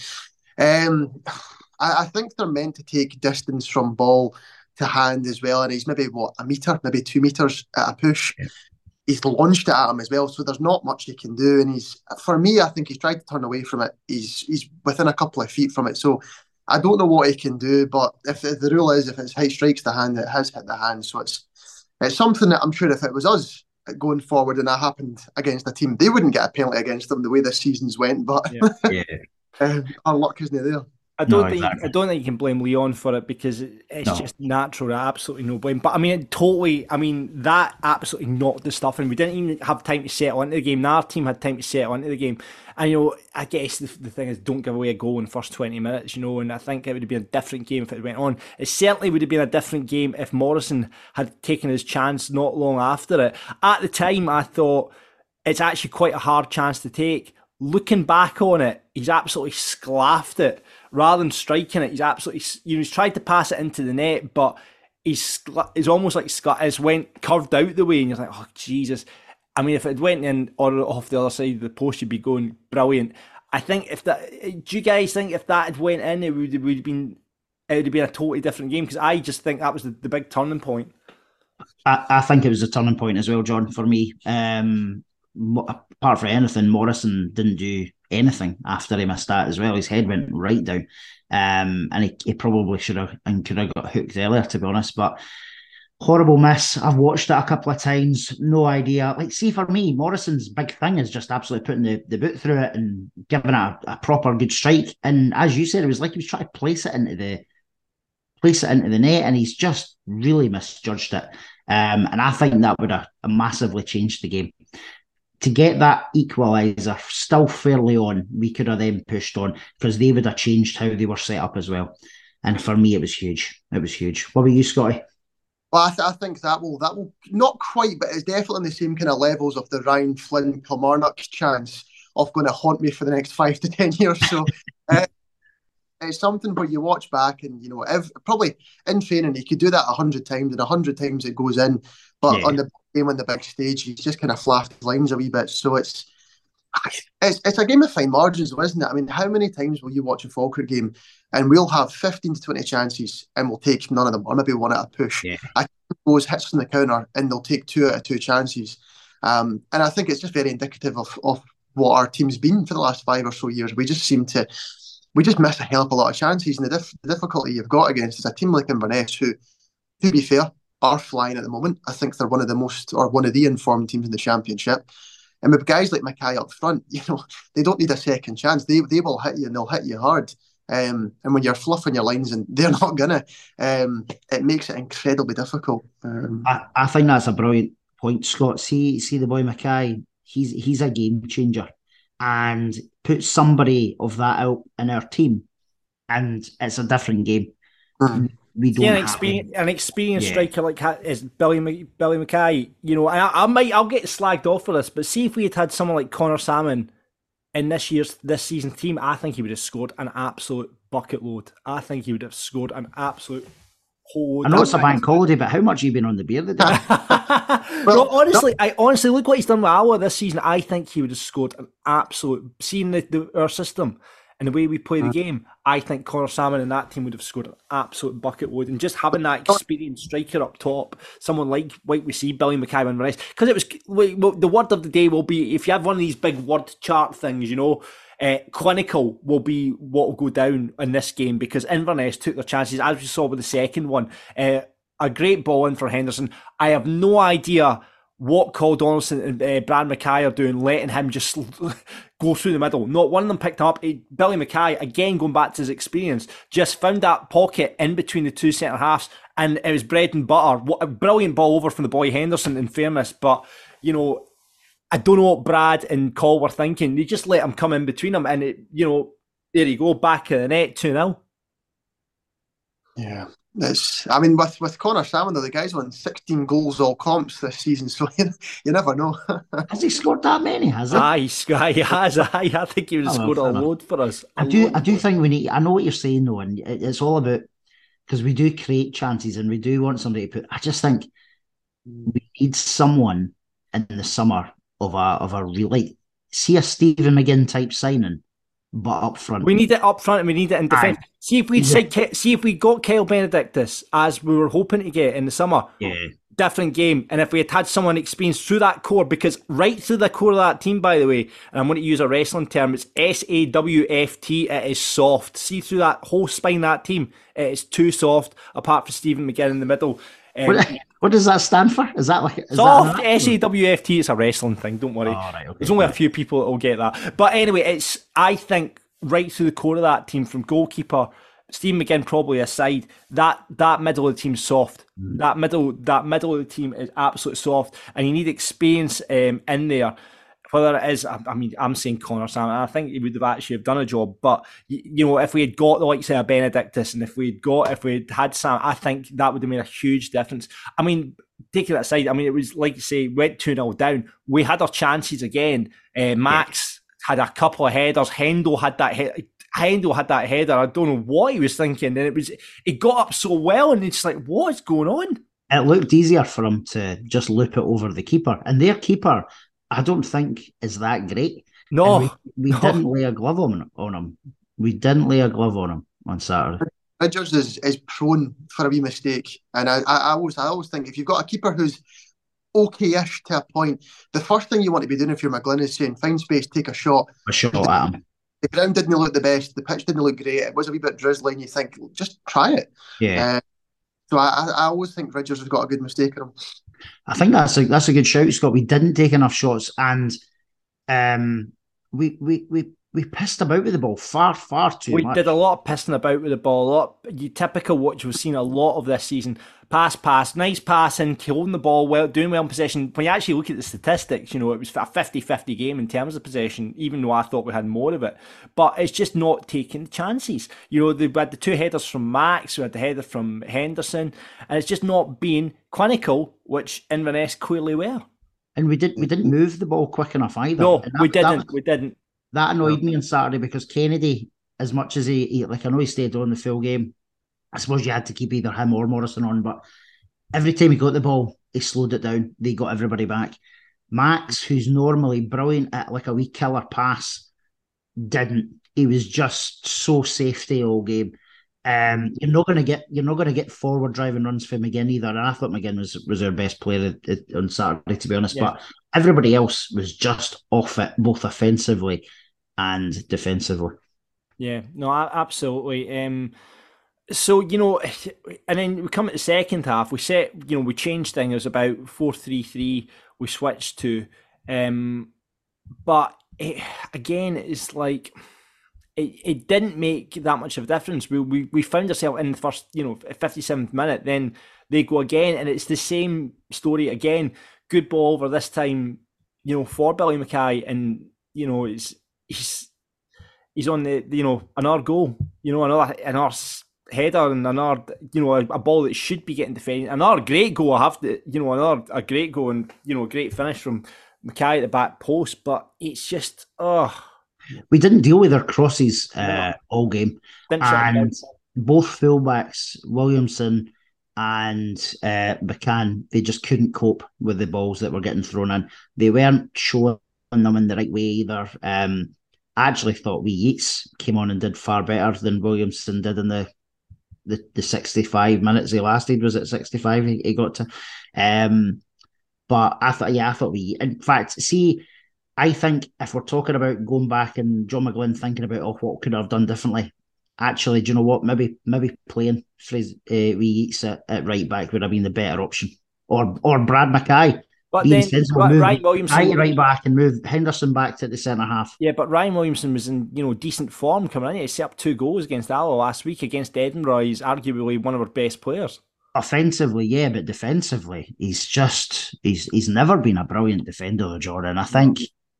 Um, I, I think they're meant to take distance from ball to hand as well, and he's maybe, what, a metre, maybe two metres at a push. Yeah. He's launched it at him as well, so there's not much he can do. And he's, for me, I think he's tried to turn away from it. He's he's within a couple of feet from it. So I don't know what he can do, but if, if the rule is if it's height strikes the hand, it has hit the hand. So it's it's something that I'm sure if it was us going forward and that happened against a team, they wouldn't get a penalty against them the way this season's went. But yeah, yeah. um, our luck isn't there. I don't No, think exactly. I don't think you can blame Leon for it because it's No. just natural, absolutely no blame. But I mean, it totally. I mean, that absolutely knocked the stuff, and we didn't even have time to settle into the game. Now our team had time to settle into the game, and you know, I guess the, the thing is, don't give away a goal in the first twenty minutes, you know. And I think it would have been a different game if it went on. It certainly would have been a different game if Morrison had taken his chance not long after it. At the time, I thought it's actually quite a hard chance to take. Looking back on it, he's absolutely sclaffed it. Rather than striking it, he's absolutely, you know, he's tried to pass it into the net, but he's it's almost like it's went curved out the way, and you're like, oh Jesus. I mean, if it went in or off the other side of the post, you'd be going brilliant. I think if that, do you guys think if that had went in, it would, it would have been, it would have been a totally different game? Because I just think that was the, the big turning point. I, I think it was a turning point as well, John, for me. Um, apart from anything, Morrison didn't do anything after he missed that as well. His head went right down, um, and he, he probably should have and could have got hooked earlier, to be honest. But horrible miss. I've watched it a couple of times. No idea. Like, see, for me, Morrison's big thing is just absolutely putting the, the boot through it and giving it a, a proper good strike. And as you said, it was like he was trying to place it into the place it into the net, and he's just really misjudged it. Um, and I think that would have massively changed the game. To get that equaliser still fairly on, we could have then pushed on because they would have changed how they were set up as well. And for me, it was huge. It was huge. What about you, Scotty? Well, I, th- I think that will that will not quite, but it's definitely in the same kind of levels of the Ryan Flynn Kilmarnock chance of going to haunt me for the next five to ten years. So uh, it's something where you watch back and, you know, if, probably in training, he could do that a hundred times and a hundred times it goes in. But yeah. on the game on the big stage, he's just kind of flapped his lines a wee bit. So it's, it's it's a game of fine margins, though, isn't it? I mean, how many times will you watch a Falkirk game and we'll have fifteen to twenty chances and we'll take none of them, or maybe one at a push? Yeah. I goes hits from the counter and they'll take two out of two chances. Um, and I think it's just very indicative of, of what our team's been for the last five or so years. We just seem to, we just miss a hell of a lot of chances. And the, dif- the difficulty you've got against is a team like Inverness, who, to be fair, are flying at the moment. I think they're one of the most, or one of the informed teams in the Championship. And with guys like Mackay up front, you know, they don't need a second chance. They they will hit you and they'll hit you hard. Um, and when you're fluffing your lines and they're not gonna, um, it makes it incredibly difficult. Um, I, I think that's a brilliant point, Scott. See, see the boy Mackay. He's he's a game changer, and put somebody of that out in our team, and it's a different game. mm. We don't yeah, an, have experience, an experienced yeah. striker like that is Billy Billy Mackay. You know, I, I might I'll get slagged off for this, but see if we had had someone like Connor Salmon in this year's this season's team, I think he would have scored an absolute bucket load. I think he would have scored an absolute whole. I know it's a bank holiday, but how much have you been on the beer today? well, no, honestly, no. I honestly look what he's done with Alloa this season. I think he would have scored an absolute. Seeing the, the our system and the way we play the game, I think Connor Salmon and that team would have scored an absolute bucket load. And just having that experienced striker up top, someone like like we see Billy Mackay and the rest, because it was well, the word of the day will be, if you have one of these big word chart things, you know, uh, clinical will be what will go down in this game, because Inverness took their chances, as we saw with the second one. Uh, a great ball in for Henderson. I have no idea what Carl Donaldson and uh, Brad Mackay are doing, letting him just go through the middle. Not one of them picked him up. He, Billy Mackay, again, going back to his experience, just found that pocket in between the two centre-halves, and it was bread and butter. What a brilliant ball over from the boy Henderson, in fairness. But, you know, I don't know what Brad and Cole were thinking. They just let him come in between them, and, it, you know, there you go, back of the net, two nil. Yeah. It's, I mean, with, with Connor Salmon, though, the guy's won sixteen goals all comps this season, so you, you never know. Has he scored that many, has he? Aye, he has. Aye, I think he would have oh, scored a load for us. I do I do think we need, I know what you're saying, though, and it's all about, because we do create chances and we do want somebody to put, I just think we need someone in the summer of a, of a really, see a Stephen McGinn type signing, but up front. We need it up front and we need it in defence. See if we'd yeah. said, see if we got Kyle Benedictus as we were hoping to get in the summer. Yeah. different game. And if we had had someone experienced through that core, because right through the core of that team, by the way, and I'm going to use a wrestling term, it's S A W F T, it is soft. See through that whole spine of that team, it is too soft, apart from Stephen McGinn in the middle. Um, what, what does that stand for? Is that like is soft? That S A W F T, it's a wrestling thing, don't worry. Oh, right, okay, There's only right. a few people that will get that. But anyway, it's I think right through the core of that team, from goalkeeper, Steve McGinn probably aside, that that middle of the team's soft. Mm. That middle that middle of the team is absolutely soft, and you need experience um, in there. Whether it is, I mean, I'm saying Connor Sam, I think he would have actually have done a job. But you know, if we had got the likes of Benedictus, and if we had got, if we had had Sam, I think that would have made a huge difference. I mean, taking that aside, I mean, it was like you say, went two nil down. We had our chances again. Uh, Max yeah. had a couple of headers. Hendo had that head. Hendo had that header. I don't know what he was thinking. And it was, it got up so well, and it's like, what is going on? It looked easier for him to just loop it over the keeper, and their keeper, I don't think is that great. No, we, we no. didn't lay a glove on, on him. We didn't lay a glove on him on Saturday. Richards is, is prone for a wee mistake, and I, I, I always I always think if you've got a keeper who's okay-ish to a point, the first thing you want to be doing if you're McGlynn is saying find space, take a shot. A shot at him. The ground didn't look the best. The pitch didn't look great. It was a wee bit drizzly, and you think just try it. Yeah. Uh, so I, I always think Richards has got a good mistake on him. I think that's a that's a good shout, Scott. We didn't take enough shots, and um, we we we we pissed about with the ball far far too we much. We did a lot of pissing about with the ball. A lot, you typical what you've seen a lot of this season. Pass, pass, nice passing, holding the ball well, doing well in possession. When you actually look at the statistics, you know, it was a fifty-fifty game in terms of possession, even though I thought we had more of it. But it's just not taking chances. You know, we had the two headers from Max, we had the header from Henderson, and it's just not being clinical, which Inverness clearly were. And we didn't we didn't move the ball quick enough either. No, that, we didn't. That, we didn't. That annoyed no. me on Saturday because Kennedy, as much as he, he like I know he stayed on the full game, I suppose you had to keep either him or Morrison on, but every time he got the ball, he slowed it down. They got everybody back. Max, who's normally brilliant at like a wee killer pass, didn't. He was just so safety all game. Um, you're not going to get you're not going to get forward driving runs from McGinn either. And I thought McGinn was was our best player on Saturday, to be honest. Yeah. But everybody else was just off it, both offensively and defensively. Yeah, no, absolutely. Um, so you know, and then we come at the second half. We set, you know, we changed things. It was about four three three. We switched to, um, but it, again, it's like. It, it didn't make that much of a difference. We, we we found ourselves in the first, you know, fifty-seventh minute. Then they go again, and it's the same story again. Good ball over this time, you know, for Billy Mackay, and you know, it's he's he's on the, you know, another goal, you know, another another header and another, you know, a, a ball that should be getting defended. Another great goal. I have to, you know, another a great goal and you know, a great finish from Mackay at the back post. But it's just oh. We didn't deal with their crosses uh, all game. And both fullbacks, Williamson and uh, McCann, they just couldn't cope with the balls that were getting thrown in. They weren't showing them in the right way either. Um, I actually thought wee Yeats came on and did far better than Williamson did in the the, the sixty-five minutes he lasted. Was it sixty-five he, he got to? Um, but I thought, yeah, I thought we, in fact, see, I think if we're talking about going back and John McGlynn thinking about, oh, what could I have done differently? Actually, do you know what? Maybe maybe playing Fraser uh, Eats at, at right back would have been the better option. Or or Brad Mackay. But then sensible, Ryan move Williamson right back and move Henderson back to the centre half. Yeah, but Ryan Williamson was in, you know, decent form coming in. He set up two goals against Alloa last week against Edinburgh. He's arguably one of our best players. Offensively, yeah, but defensively, he's just he's he's never been a brilliant defender, Jordan. I think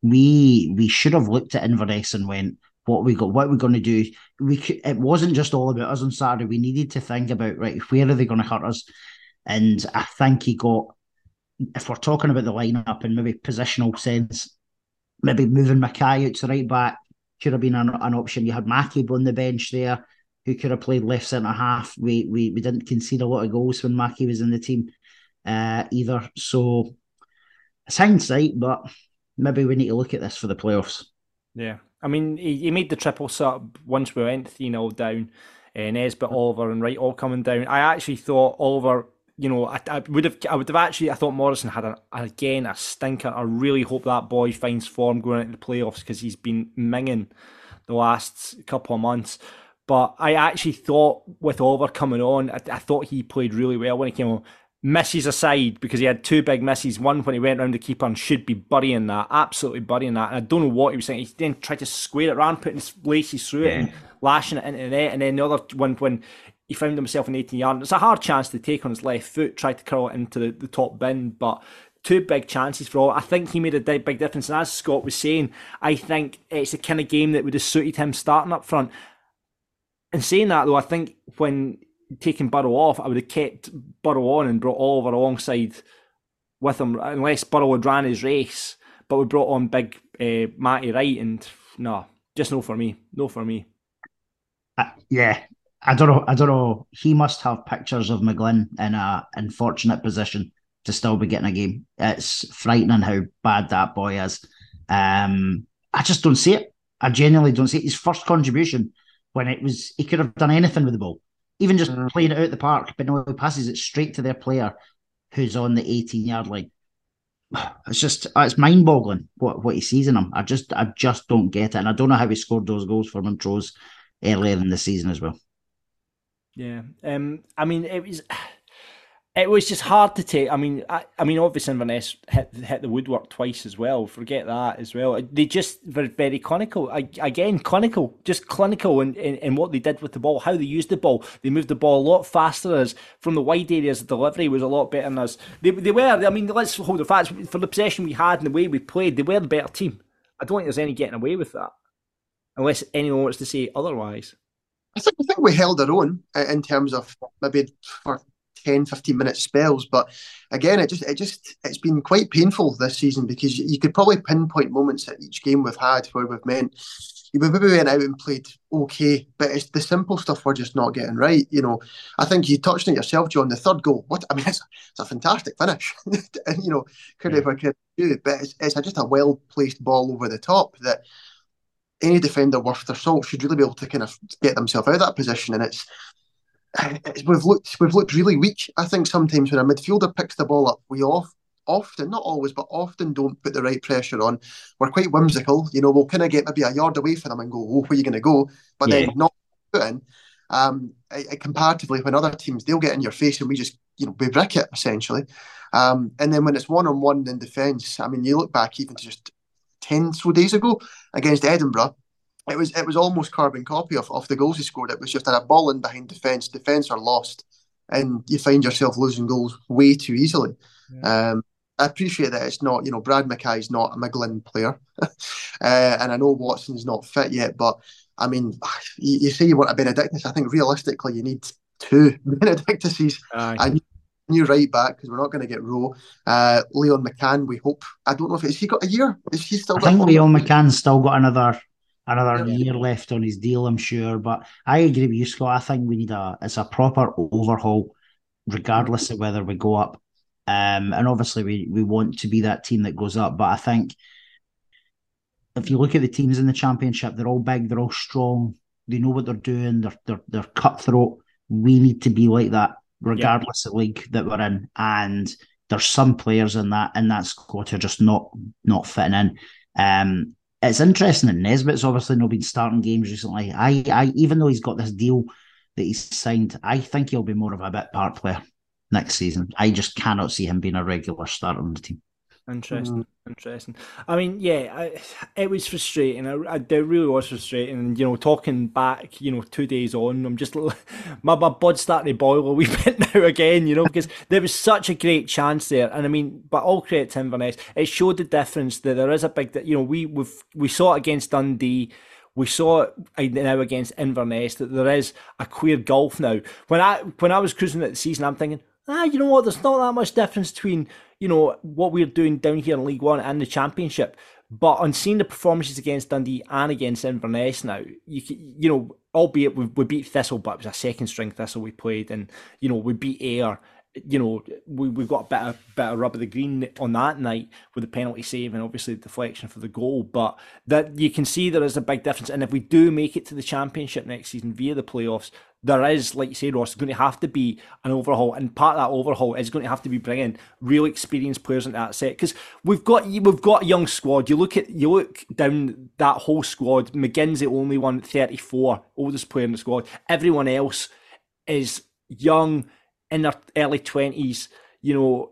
we we should have looked at Inverness and went, what we got, what we're going to do. We could, it wasn't just all about us on Saturday. We needed to think about, right, where are they going to hurt us? And I think he got, if we're talking about the lineup and maybe positional sense, maybe moving Mackay out to right back could have been an, an option. You had Mackie on the bench there, who could have played left centre half. We we we didn't concede a lot of goals when Mackie was in the team uh, either. So it's hindsight, but maybe we need to look at this for the playoffs. Yeah. I mean, he, he made the triple sub once we went three nil down. Uh, Nesbitt, Oliver and Wright all coming down. I actually thought Oliver you know, I, I would have, I would have actually, I thought Morrison had a, again a stinker. I really hope that boy finds form going into the playoffs because he's been minging the last couple of months. But I actually thought with Over coming on, I, I thought he played really well when he came on. Misses aside, because he had two big misses. One when he went round the keeper and should be burying that, absolutely burying that. And I don't know what he was saying. He then tried to square it around, putting his laces through yeah. it and lashing it into the net. And then the other one when he found himself in eighteen yard. It's a hard chance to take on his left foot, tried to curl it into the, the top bin, but two big chances for all. I think he made a big difference. And as Scott was saying, I think it's the kind of game that would have suited him starting up front. And saying that though, I think when taking Burrow off, I would have kept Burrow on and brought Oliver alongside with him, unless Burrow had ran his race, but we brought on big uh, Matty Wright, and no, just no for me, no for me. Uh, yeah, I don't know, I don't know, he must have pictures of McGlynn in a unfortunate position to still be getting a game. It's frightening how bad that boy is. Um, I just don't see it. I genuinely don't see it. His first contribution, when it was, he could have done anything with the ball. Even just mm. playing it out the park, but no, he passes it straight to their player who's on the eighteen-yard line. It's just, it's mind-boggling what, what he sees in him. I just I just don't get it. And I don't know how he scored those goals for Montrose earlier in the season as well. Yeah. Um. I mean, it was... It was just hard to take. I mean, I, I mean, obviously Inverness hit hit the woodwork twice as well. Forget that as well. They just were very clinical. I, again, clinical, just clinical in, in, in what they did with the ball, how they used the ball. They moved the ball a lot faster than us. From the wide areas, the delivery was a lot better than us. They they were. I mean, let's hold the facts. For the possession we had and the way we played, they were the better team. I don't think there's any getting away with that, unless anyone wants to say otherwise. I think I think we held our own in terms of maybe for ten, fifteen minute spells, but again, it just it just it's been quite painful this season because you, you could probably pinpoint moments at each game we've had where we've meant we maybe went out and played okay, but it's the simple stuff we're just not getting right. You know, I think you touched on it yourself, John. The third goal, what I mean, it's, it's a fantastic finish, and you know, credit where credit due, but it's, it's just a well placed ball over the top that any defender worth their salt should really be able to kind of get themselves out of that position, and it's. We've looked we've looked really weak. I think sometimes when a midfielder picks the ball up, we off, often, not always, but often don't put the right pressure on. We're quite whimsical. You know, we'll kind of get maybe a yard away from them and go, oh, where are you going to go? But yeah. then not put in. Um, comparatively, when other teams, they'll get in your face and we just, you know, we brick it, essentially. Um, and then when it's one-on-one in defence, I mean, you look back even to just ten so days ago against Edinburgh, It was it was almost carbon copy of, of the goals he scored. It was just a ball in behind defence. Defence are lost, and you find yourself losing goals way too easily. Yeah. Um, I appreciate that it's not, you know, Brad Mackay's not a McGlynn player, uh, and I know Watson's not fit yet. But I mean, you, you say you want a Benedictus. I think realistically you need two Benedictuses. And new right back because we're not going to get Rowe. Uh, Leon McCann, we hope. I don't know if has he got a year. Is he still? I think Leon McCann's still got another. Another yeah. year left on his deal, I'm sure. But I agree with you, Scott. I think we need a it's a proper overhaul, regardless of whether we go up. Um, and obviously we we want to be that team that goes up. But I think if you look at the teams in the Championship, they're all big, they're all strong, they know what they're doing, they're they're they're cutthroat. We need to be like that, regardless yeah. of league that we're in. And there's some players in that in that squad who are just not not fitting in. Um. It's interesting that Nesbitt's obviously not been starting games recently. I, I, even though he's got this deal that he's signed, I think he'll be more of a bit part player next season. I just cannot see him being a regular starter on the team. Interesting, mm. interesting. I mean, yeah, I, it was frustrating. I, I, it really was frustrating. And, you know, talking back, you know, two days on, I'm just, my, my blood's starting to boil a wee bit now again, you know, because there was such a great chance there. And I mean, but all credit to Inverness, it showed the difference that there is a big, you know, we we've, we saw it against Dundee. We saw it now against Inverness that there is a clear gulf now. When I when I was cruising at the season, I'm thinking, ah, you know what? There's not that much difference between, you know, what we're doing down here in League One and the Championship. But on seeing the performances against Dundee and against Inverness now, you you know, albeit we, we beat Thistle, but it was a second string Thistle we played, and you know we beat Ayr. You know, we we got a bit of, bit of rub of the green on that night with the penalty save and obviously the deflection for the goal. But that you can see there is a big difference. And if we do make it to the Championship next season via the playoffs, there is, like you say, Ross, going to have to be an overhaul, and part of that overhaul is going to have to be bringing real experienced players into that set, because we've got we've got a young squad. You look at you look down that whole squad. McGinn's the only one, thirty-four, oldest player in the squad. Everyone else is young, in their early twenties, you know,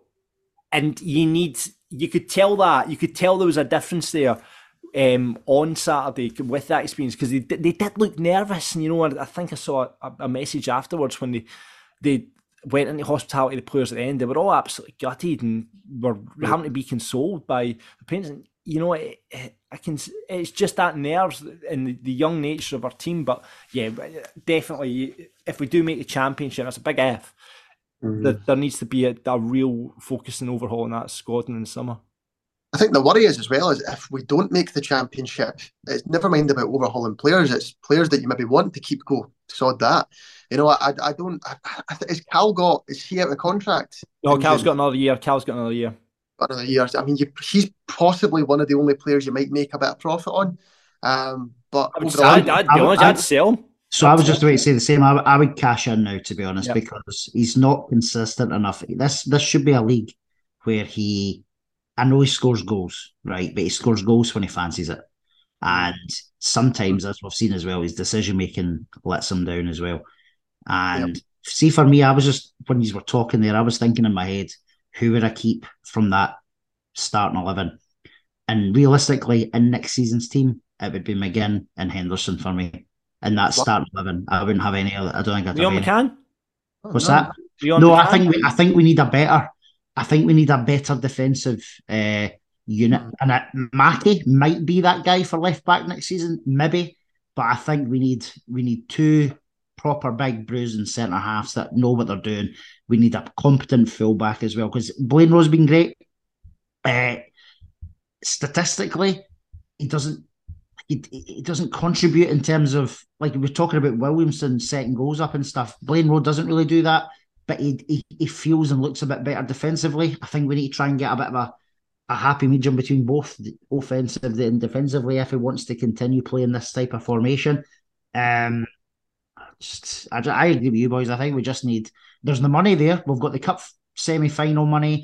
and you need you could tell that you could tell there was a difference there. Um, on Saturday with that experience, because they they did look nervous, and you know, I think I saw a, a message afterwards when they they went into hospitality, the players at the end, they were all absolutely gutted and were having to be consoled by the parents. And you know, it, it, I can it's just that nerves and the, the young nature of our team. But yeah, definitely, if we do make the championship, that's a big if. Mm-hmm. There, there needs to be a, a real focus and overhaul on that squad in the summer. I think the worry is as well is if we don't make the championship, it's never mind about overhauling players. It's players that you maybe want to keep go. Sod that. You know, I I don't. I, I, is Cal got? Is he out of contract? No, Cal's got another year. Cal's got another year. Another year. I mean, you, he's possibly one of the only players you might make a bit of profit on. Um, but I would, overall, I'd, I'd, be honest, I'd, I'd sell him. So I was just about to say the same. I, I would cash in now, to be honest, yep. because he's not consistent enough. This this should be a league where he. I know he scores goals, right? But he scores goals when he fancies it. And sometimes, as we've seen as well, his decision-making lets him down as well. And yep. see, for me, I was just, when you were talking there, I was thinking in my head, who would I keep from that starting eleven? And realistically, in next season's team, it would be McGinn and Henderson for me. In that what? starting eleven, I wouldn't have any other. I don't think I'd Leon have McCann? Any. What's no. that? Leon no, McCann? I think we, I think we need a better... I think we need a better defensive uh, unit. Mm. And I, Mackie might be that guy for left back next season, maybe. But I think we need we need two proper big bruising centre halves that know what they're doing. We need a competent fullback as well, because Blaine Rowe's been great. Uh, statistically, he doesn't he, he doesn't contribute in terms of, like we were talking about Williamson setting goals up and stuff. Blaine Rowe doesn't really do that. But he, he he feels and looks a bit better defensively. I think we need to try and get a bit of a, a happy medium between both offensively and defensively if he wants to continue playing this type of formation. Um, just I, I agree with you boys. I think we just need. There's the money there. We've got the cup semi-final money.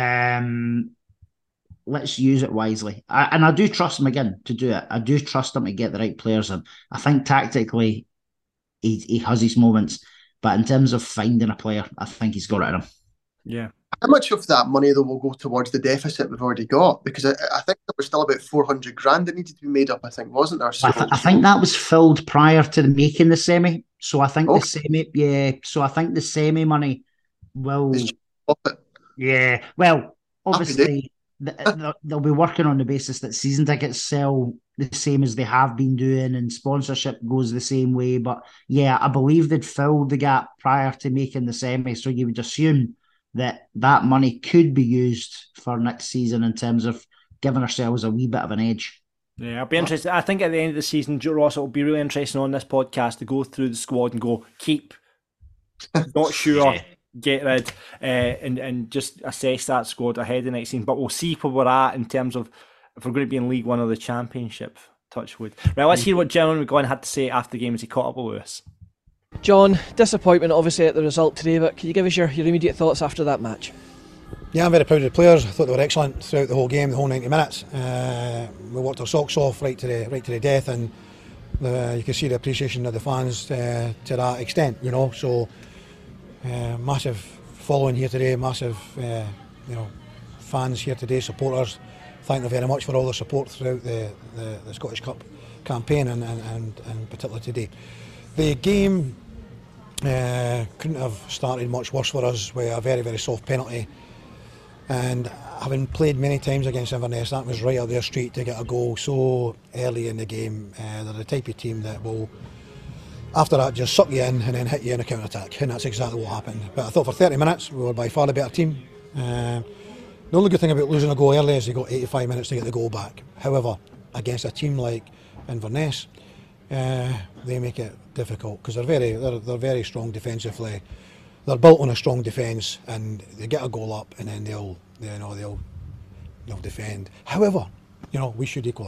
Um, let's use it wisely. I, and I do trust McGinn to do it. I do trust him to get the right players in. I think tactically, he he has his moments. But in terms of finding a player, I think he's got it in him. Yeah. How much of that money, though, will go towards the deficit we've already got? Because I, I think there was still about four hundred grand that needed to be made up, I think, wasn't there? So, I, th- I think that was filled prior to the making the semi. So I think okay. the semi, yeah. So I think the semi money will... Yeah. Well, obviously, the, they'll be working on the basis that season tickets sell the same as they have been doing and sponsorship goes the same way. But yeah, I believe they'd filled the gap prior to making the semi. So you would assume that that money could be used for next season in terms of giving ourselves a wee bit of an edge. Yeah, I'll be interested. I think at the end of the season, Joe Ross, it'll be really interesting on this podcast to go through the squad and go, keep, not sure, get rid, uh, and, and just assess that squad ahead of next season. But we'll see where we're at in terms of if we're going to be in League One or the Championship. Touch wood. Right, let's hear what John McGowan had to say after the game as he caught up with Lewis. John, disappointment obviously at the result today, but can you give us your, your immediate thoughts after that match? Yeah, I'm very proud of the players. I thought they were excellent throughout the whole game, the whole ninety minutes. Uh, we worked our socks off right to the right to the death, and uh, you can see the appreciation of the fans uh, to that extent. You know, so uh, massive following here today, massive uh, you know fans here today, supporters. Thank them very much for all their support throughout the, the, the Scottish Cup campaign and and, and and particularly today. The game uh, couldn't have started much worse for us with a very very soft penalty. And having played many times against Inverness, that was right up their street to get a goal so early in the game. Uh, they're the type of team that will, after that, just suck you in and then hit you in a counter-attack. And that's exactly what happened. But I thought for thirty minutes, we were by far the better team. Uh, the only good thing about losing a goal early is you got eighty-five minutes to get the goal back. However, against a team like Inverness, uh, they make it difficult because they're very, they're, they're very strong defensively. They're built on a strong defence, and they get a goal up, and then they'll, you know, they'll, they'll defend. However, you know, we should equalise.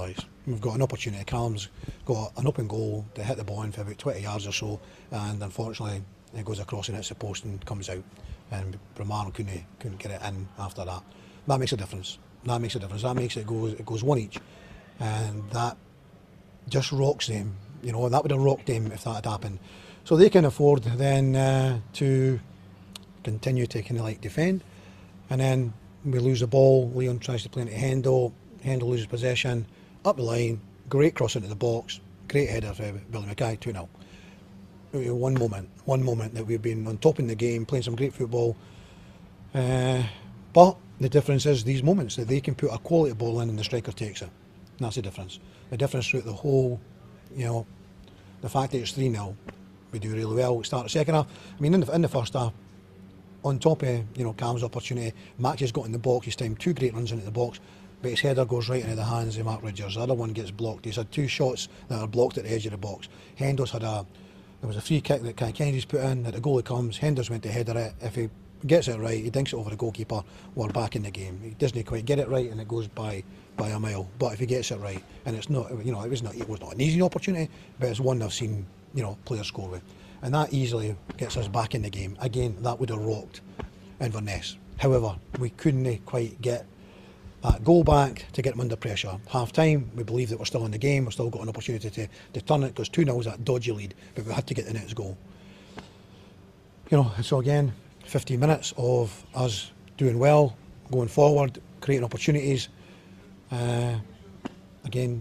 we've got an opportunity. Callum's got an open goal to hit the ball in for about twenty yards or so, and unfortunately it goes across and hits the post and comes out, and Romano couldn't couldn't get it in after that. That makes a difference. That makes a difference. That makes it goes it goes one each, and that just rocks them. You know, that would have rocked them if that had happened. So they can afford then uh, to continue to kind of like defend, and then we lose the ball. Leon tries to play into Hendo. Hendo loses possession, up the line, great cross into the box, great header for Billy Mackay, two nil. One moment, one moment that we've been on top in the game, playing some great football. Uh, but the difference is these moments that they can put a quality ball in and the striker takes it. And that's the difference. The difference throughout the whole, you know, the fact that it's three nil, we do really well. We start the second half. I mean, in the, in the first half, on top of, you know, Cam's opportunity, Max has got in the box, he's timed two great runs into the box, but his header goes right into the hands of Mark Ridgers. The other one gets blocked. He's had two shots that are blocked at the edge of the box. Hendo's had a, there was a free kick that Kai Kennedy's put in, at the goalie comes, Hender's went to header it. If he gets it right, he dinks it over the goalkeeper, we're back in the game. He doesn't quite get it right and it goes by by a mile. But if he gets it right, and it's not, you know, it was not, it was not an easy opportunity, but it's one I've seen, you know, players score with. And that easily gets us back in the game. Again, that would have rocked Inverness. However, we couldn't quite get that goal back to get them under pressure. Half time, we believe that we're still in the game, we've still got an opportunity to, to turn it, because two nil is that dodgy lead, but we had to get the next goal. You know, so again, fifteen minutes of us doing well, going forward, creating opportunities. Uh, again,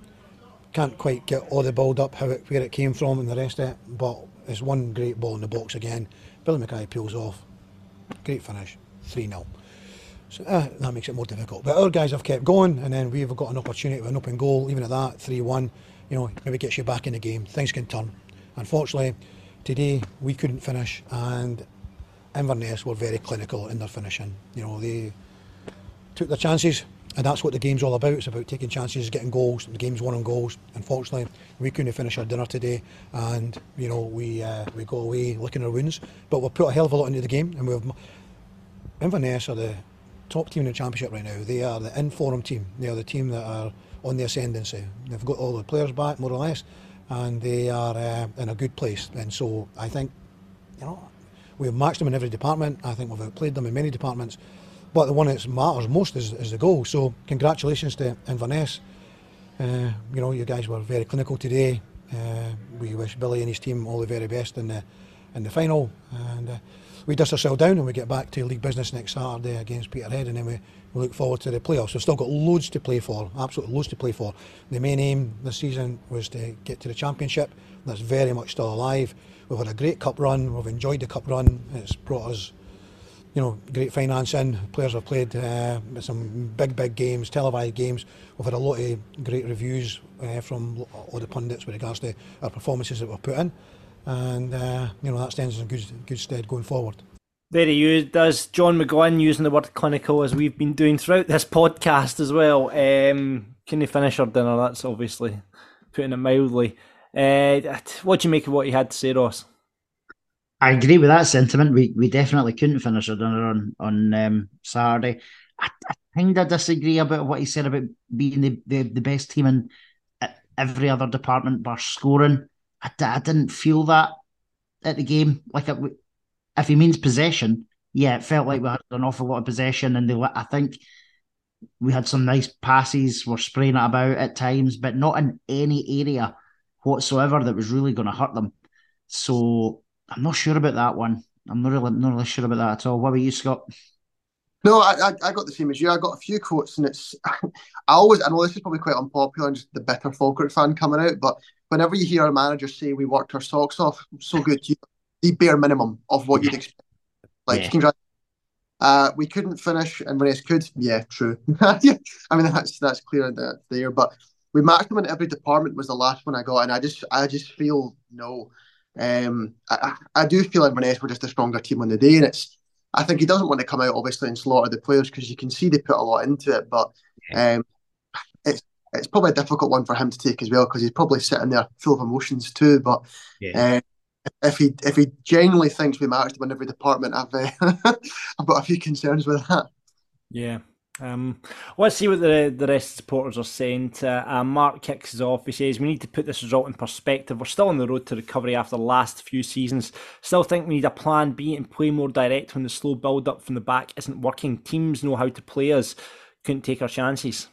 can't quite get all the build up, how it, where it came from and the rest of it, but it's one great ball in the box again. Billy Mackay peels off, great finish, three nil. So uh, that makes it more difficult. But our guys have kept going, and then we've got an opportunity with an open goal, even at that, three one, you know, maybe gets you back in the game. Things can turn. Unfortunately, today we couldn't finish, and Inverness were very clinical in their finishing. You know, they took their chances, and that's what the game's all about. It's about taking chances, getting goals. The game's won on goals. Unfortunately, we couldn't finish our dinner today, and you know, we uh, we go away licking our wounds. But we've put a hell of a lot into the game, and we've Inverness are the top team in the championship right now. They are the inform team. They are the team that are on the ascendancy. They've got all the players back, more or less, and they are uh, in a good place. And so I think, you know, we've matched them in every department. I think we've outplayed them in many departments. But the one that matters most is, is the goal. So congratulations to Inverness. Uh, you know, you guys were very clinical today. Uh, we wish Billy and his team all the very best in the in the final. And uh, we dust ourselves down and we get back to league business next Saturday against Peterhead, and then we, we look forward to the playoffs. We've still got loads to play for, absolutely loads to play for. The main aim this season was to get to the championship. That's very much still alive. We've had a great cup run. We've enjoyed the cup run. It's brought us, you know, great finance in. Players have played uh, some big, big games, televised games. We've had a lot of great reviews uh, from all the pundits with regards to our performances that we've put in. And, uh, you know, that stands us in good, good stead going forward. There he does, John McGlynn, using the word clinical as we've been doing throughout this podcast as well. Um, can he finish our dinner? That's obviously putting it mildly. Uh, what do you make of what he had to say, Ross? I agree with that sentiment. We we definitely couldn't finish our dinner on on um, Saturday. I, I kind of disagree about what he said about being the, the, the best team in every other department bar scoring. I, I didn't feel that at the game. Like, it, if he means possession, yeah, it felt like we had an awful lot of possession, and they, I think we had some nice passes. We're spraying it about at times, but not in any area whatsoever that was really going to hurt them. So I'm not sure about that one. I'm not really, not really sure about that at all. What about you, Scott? No, I, I I got the same as you. I got a few quotes, and it's I always I know this is probably quite unpopular and just the bitter Falkirk fan coming out, but whenever you hear a manager say we worked our socks off, so good, you the bare minimum of what you'd expect. Like, yeah. Congrats. Uh, we couldn't finish, and Inverness could. Yeah, true. Yeah, I mean that's that's clear that there, but we matched them in every department was the last one I got, and I just I just feel no. Um, I I do feel Inverness were just a stronger team on the day, and it's. I think he doesn't want to come out obviously and slaughter the players because you can see they put a lot into it, but um, it's it's probably a difficult one for him to take as well because he's probably sitting there full of emotions too. But yeah. uh, if he if he genuinely thinks we managed to win every department, I've uh, I've got a few concerns with that. Yeah, Um, let's see what the the rest of the supporters are saying. To, uh, Mark kicks us off. He says, we need to put this result in perspective. We're still on the road to recovery after the last few seasons. Still think we need a plan B and play more direct when the slow build-up from the back isn't working. Teams know how to play us. Couldn't take our chances.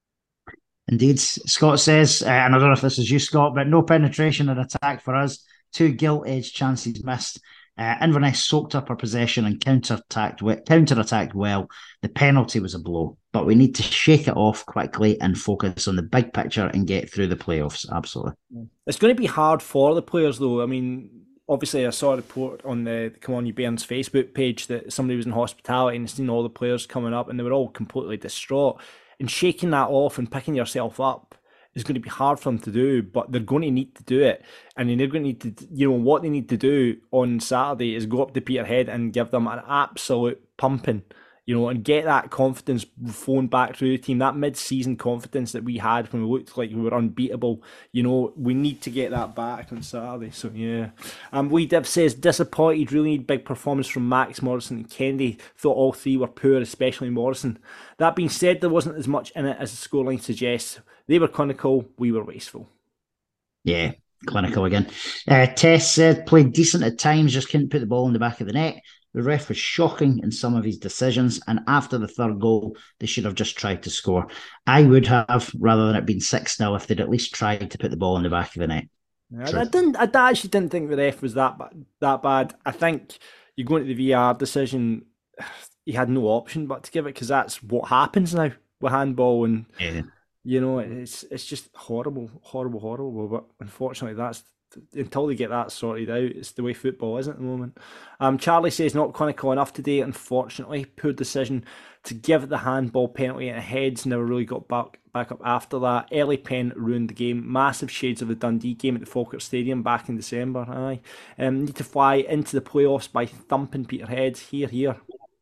Indeed. Scott says, uh, and I don't know if this is you, Scott, but no penetration and attack for us. Two gilt-edged chances missed. Uh, Inverness soaked up our possession and counter-attacked, counter-attacked well. The penalty was a blow, but we need to shake it off quickly and focus on the big picture and get through the playoffs. Absolutely. It's going to be hard for the players, though. I mean, obviously, I saw a report on the Come On You Bairns Facebook page that somebody was in hospitality and seen all the players coming up and they were all completely distraught. And shaking that off and picking yourself up is going to be hard for them to do, but they're going to need to do it. And they're going to need to, you know, what they need to do on Saturday is go up to Peterhead and give them an absolute pumping, you know, and get that confidence flowing back through the team, that mid-season confidence that we had when we looked like we were unbeatable. You know, we need to get that back on Saturday. So, yeah. Um, Wee Div says, disappointed, really need big performance from Max, Morrison and Kennedy. Thought all three were poor, especially Morrison. That being said, there wasn't as much in it as the scoreline suggests. They were clinical, we were wasteful. Yeah, clinical again. Uh, Tess said, played decent at times, just couldn't put the ball in the back of the net. The ref was shocking in some of his decisions, and after the third goal, they should have just tried to score. I would have, rather than it being six nil, if they'd at least tried to put the ball in the back of the net. Yeah, I didn't. I actually didn't think the ref was that bad, that bad. I think you go into the V R decision, he had no option but to give it, because that's what happens now with handball, and yeah. you know, it's it's just horrible, horrible, horrible. But unfortunately, that's until they get that sorted out, it's the way football is at the moment. Um, Charlie says not clinical enough today, unfortunately. Poor decision to give the handball penalty, and Heads never really got back back up after that. Early pen ruined the game. Massive shades of the Dundee game at the Falkirk Stadium back in December. Aye, um, need to fly into the playoffs by thumping Peterhead. Here, here.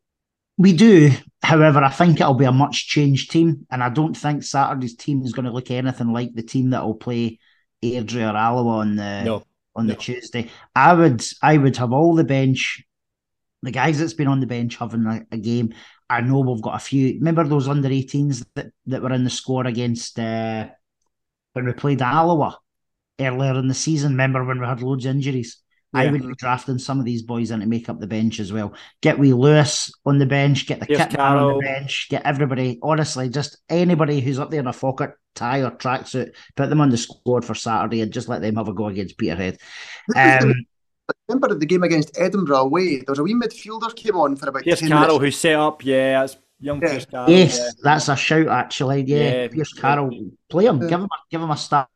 We do. However, I think it'll be a much changed team, and I don't think Saturday's team is going to look anything like the team that will play Airdrie or Alloa on the no, on no. the Tuesday. I would I would have all the bench, the guys that's been on the bench having a, a game. I know we've got a few. Remember those under eighteens that, that were in the squad against uh, when we played Alloa earlier in the season? Remember when we had loads of injuries? Yeah. I would be drafting some of these boys in to make up the bench as well. Get wee Lewis on the bench, get the kit man on the bench, get everybody, honestly, just anybody who's up there in a Falkirk tie or tracksuit, put them on the squad for Saturday and just let them have a go against Peterhead. Um, remember the game against Edinburgh away, there was a wee midfielder came on for about Pierce ten Carroll minutes. Who set up, yeah, that's young yeah. Pierce Carroll. Yes, yeah. that's a shout actually. Yeah, yeah. Pierce Carroll, play him, yeah. give him, a, give him a start.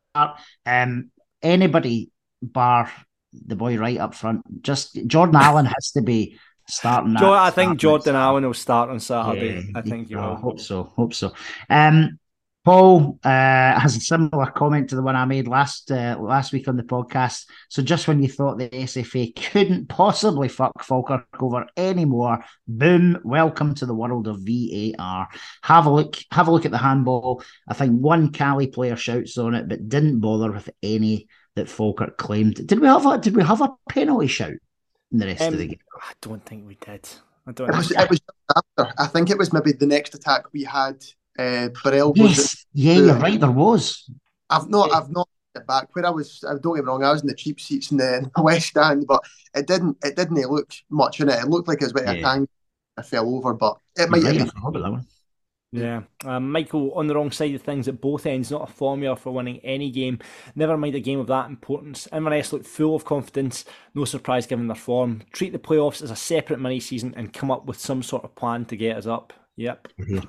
Um, anybody bar the boy right up front. Just Jordan Allen has to be starting. That, I think Jordan Allen will start on Saturday. Yeah, I think you will. will. Hope so. Hope so. Um, Paul uh, has a similar comment to the one I made last uh, last week on the podcast. So just when you thought the S F A couldn't possibly fuck Falkirk over anymore, boom! Welcome to the world of V A R. Have a look. Have a look at the handball. I think one Cali player shouts on it, but didn't bother with any that Falkirk claimed. Did we have a Did we have a penalty shout in the rest um, of the game? I don't think we did. I don't. It was, it was after. I think it was maybe the next attack we had. Uh, Burrell yes, was yeah, you're right. There was. I've not, I've not it back where I was. Don't get me wrong. I was in the cheap seats in the, in the West Stand, but it didn't, it didn't look much in it. It looked like it was a bit of a tank. I fell over, but it might right, have been. That one. Yeah, um, Michael on the wrong side of things at both ends. Not a formula for winning any game. Never mind a game of that importance. Inverness look full of confidence. No surprise given their form. Treat the playoffs as a separate mini season and come up with some sort of plan to get us up. Yep.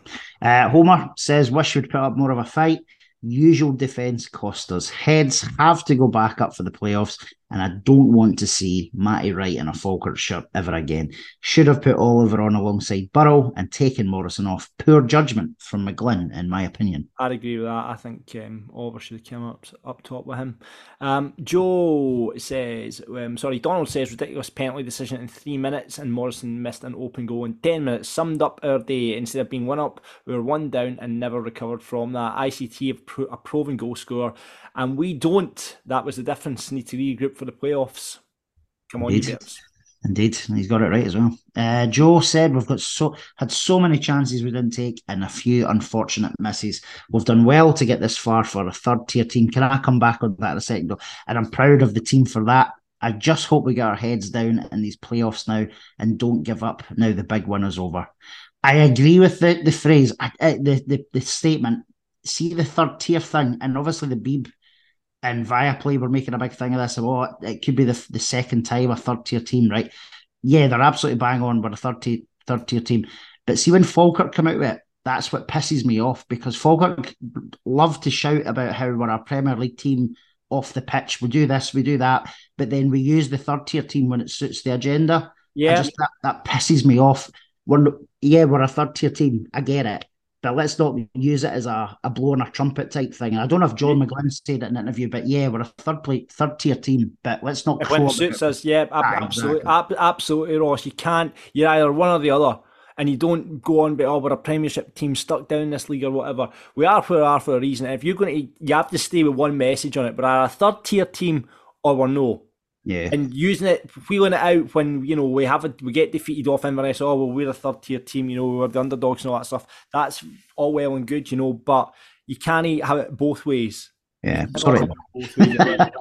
Uh, Homer says, wish we'd put up more of a fight. Usual defence cost us. Heads have to go back up for the playoffs, and I don't want to see Matty Wright in a Falkirk shirt ever again. Should have put Oliver on alongside Burrow and taken Morrison off. Poor judgment from McGlynn, in my opinion. I'd agree with that. I think um, Oliver should have come up up top with him. Um, Joe says, um, sorry, Donald says, ridiculous penalty decision in three minutes and Morrison missed an open goal in ten minutes. Summed up our day. Instead of being one up, we were one down and never recovered from that. I C T have pro- a proven goal scorer, and we don't. That was the difference. Need to regroup for the playoffs. Come on, you Bears. Indeed, he's got it right as well. Uh, Joe said we've got so had so many chances we didn't take and a few unfortunate misses. We've done well to get this far for a third tier team. Can I come back on that in a second though? And I'm proud of the team for that. I just hope we get our heads down in these playoffs now and don't give up now the big one is over. I agree with the, the phrase, uh, the, the, the statement. See the third tier thing, and obviously the Beeb and Viaplay were making a big thing of this. Oh, it could be the the second time a third tier team, right? Yeah, they're absolutely bang on. We're a third tier, third tier team. But see, when Falkirk come out with it, that's what pisses me off, because Falkirk love to shout about how we're a Premier League team off the pitch. We do this, we do that, but then we use the third tier team when it suits the agenda. Yeah, just, that, that pisses me off. We're yeah, we're a third tier team. I get it. But let's not use it as a, a blow on a trumpet type thing. I don't know if John McGlynn said it in an interview, but yeah, we're a third play, third tier team. But let's not. When it suits us, yeah, ab- absolutely, exactly. ab- absolutely, Ross. You can't. You're either one or the other, and you don't go on. But oh, we're a Premiership team stuck down in this league or whatever. We are where we are for a reason. If you're going to, you have to stay with one message on it. We're a third tier team, or we're no. Yeah, and using it, wheeling it out when you know we have it, we get defeated off Inverness. Oh well, we're a third tier team, you know, we're the underdogs and all that stuff. That's all well and good, you know, but you can't have it both ways. Yeah, sorry. Both ways.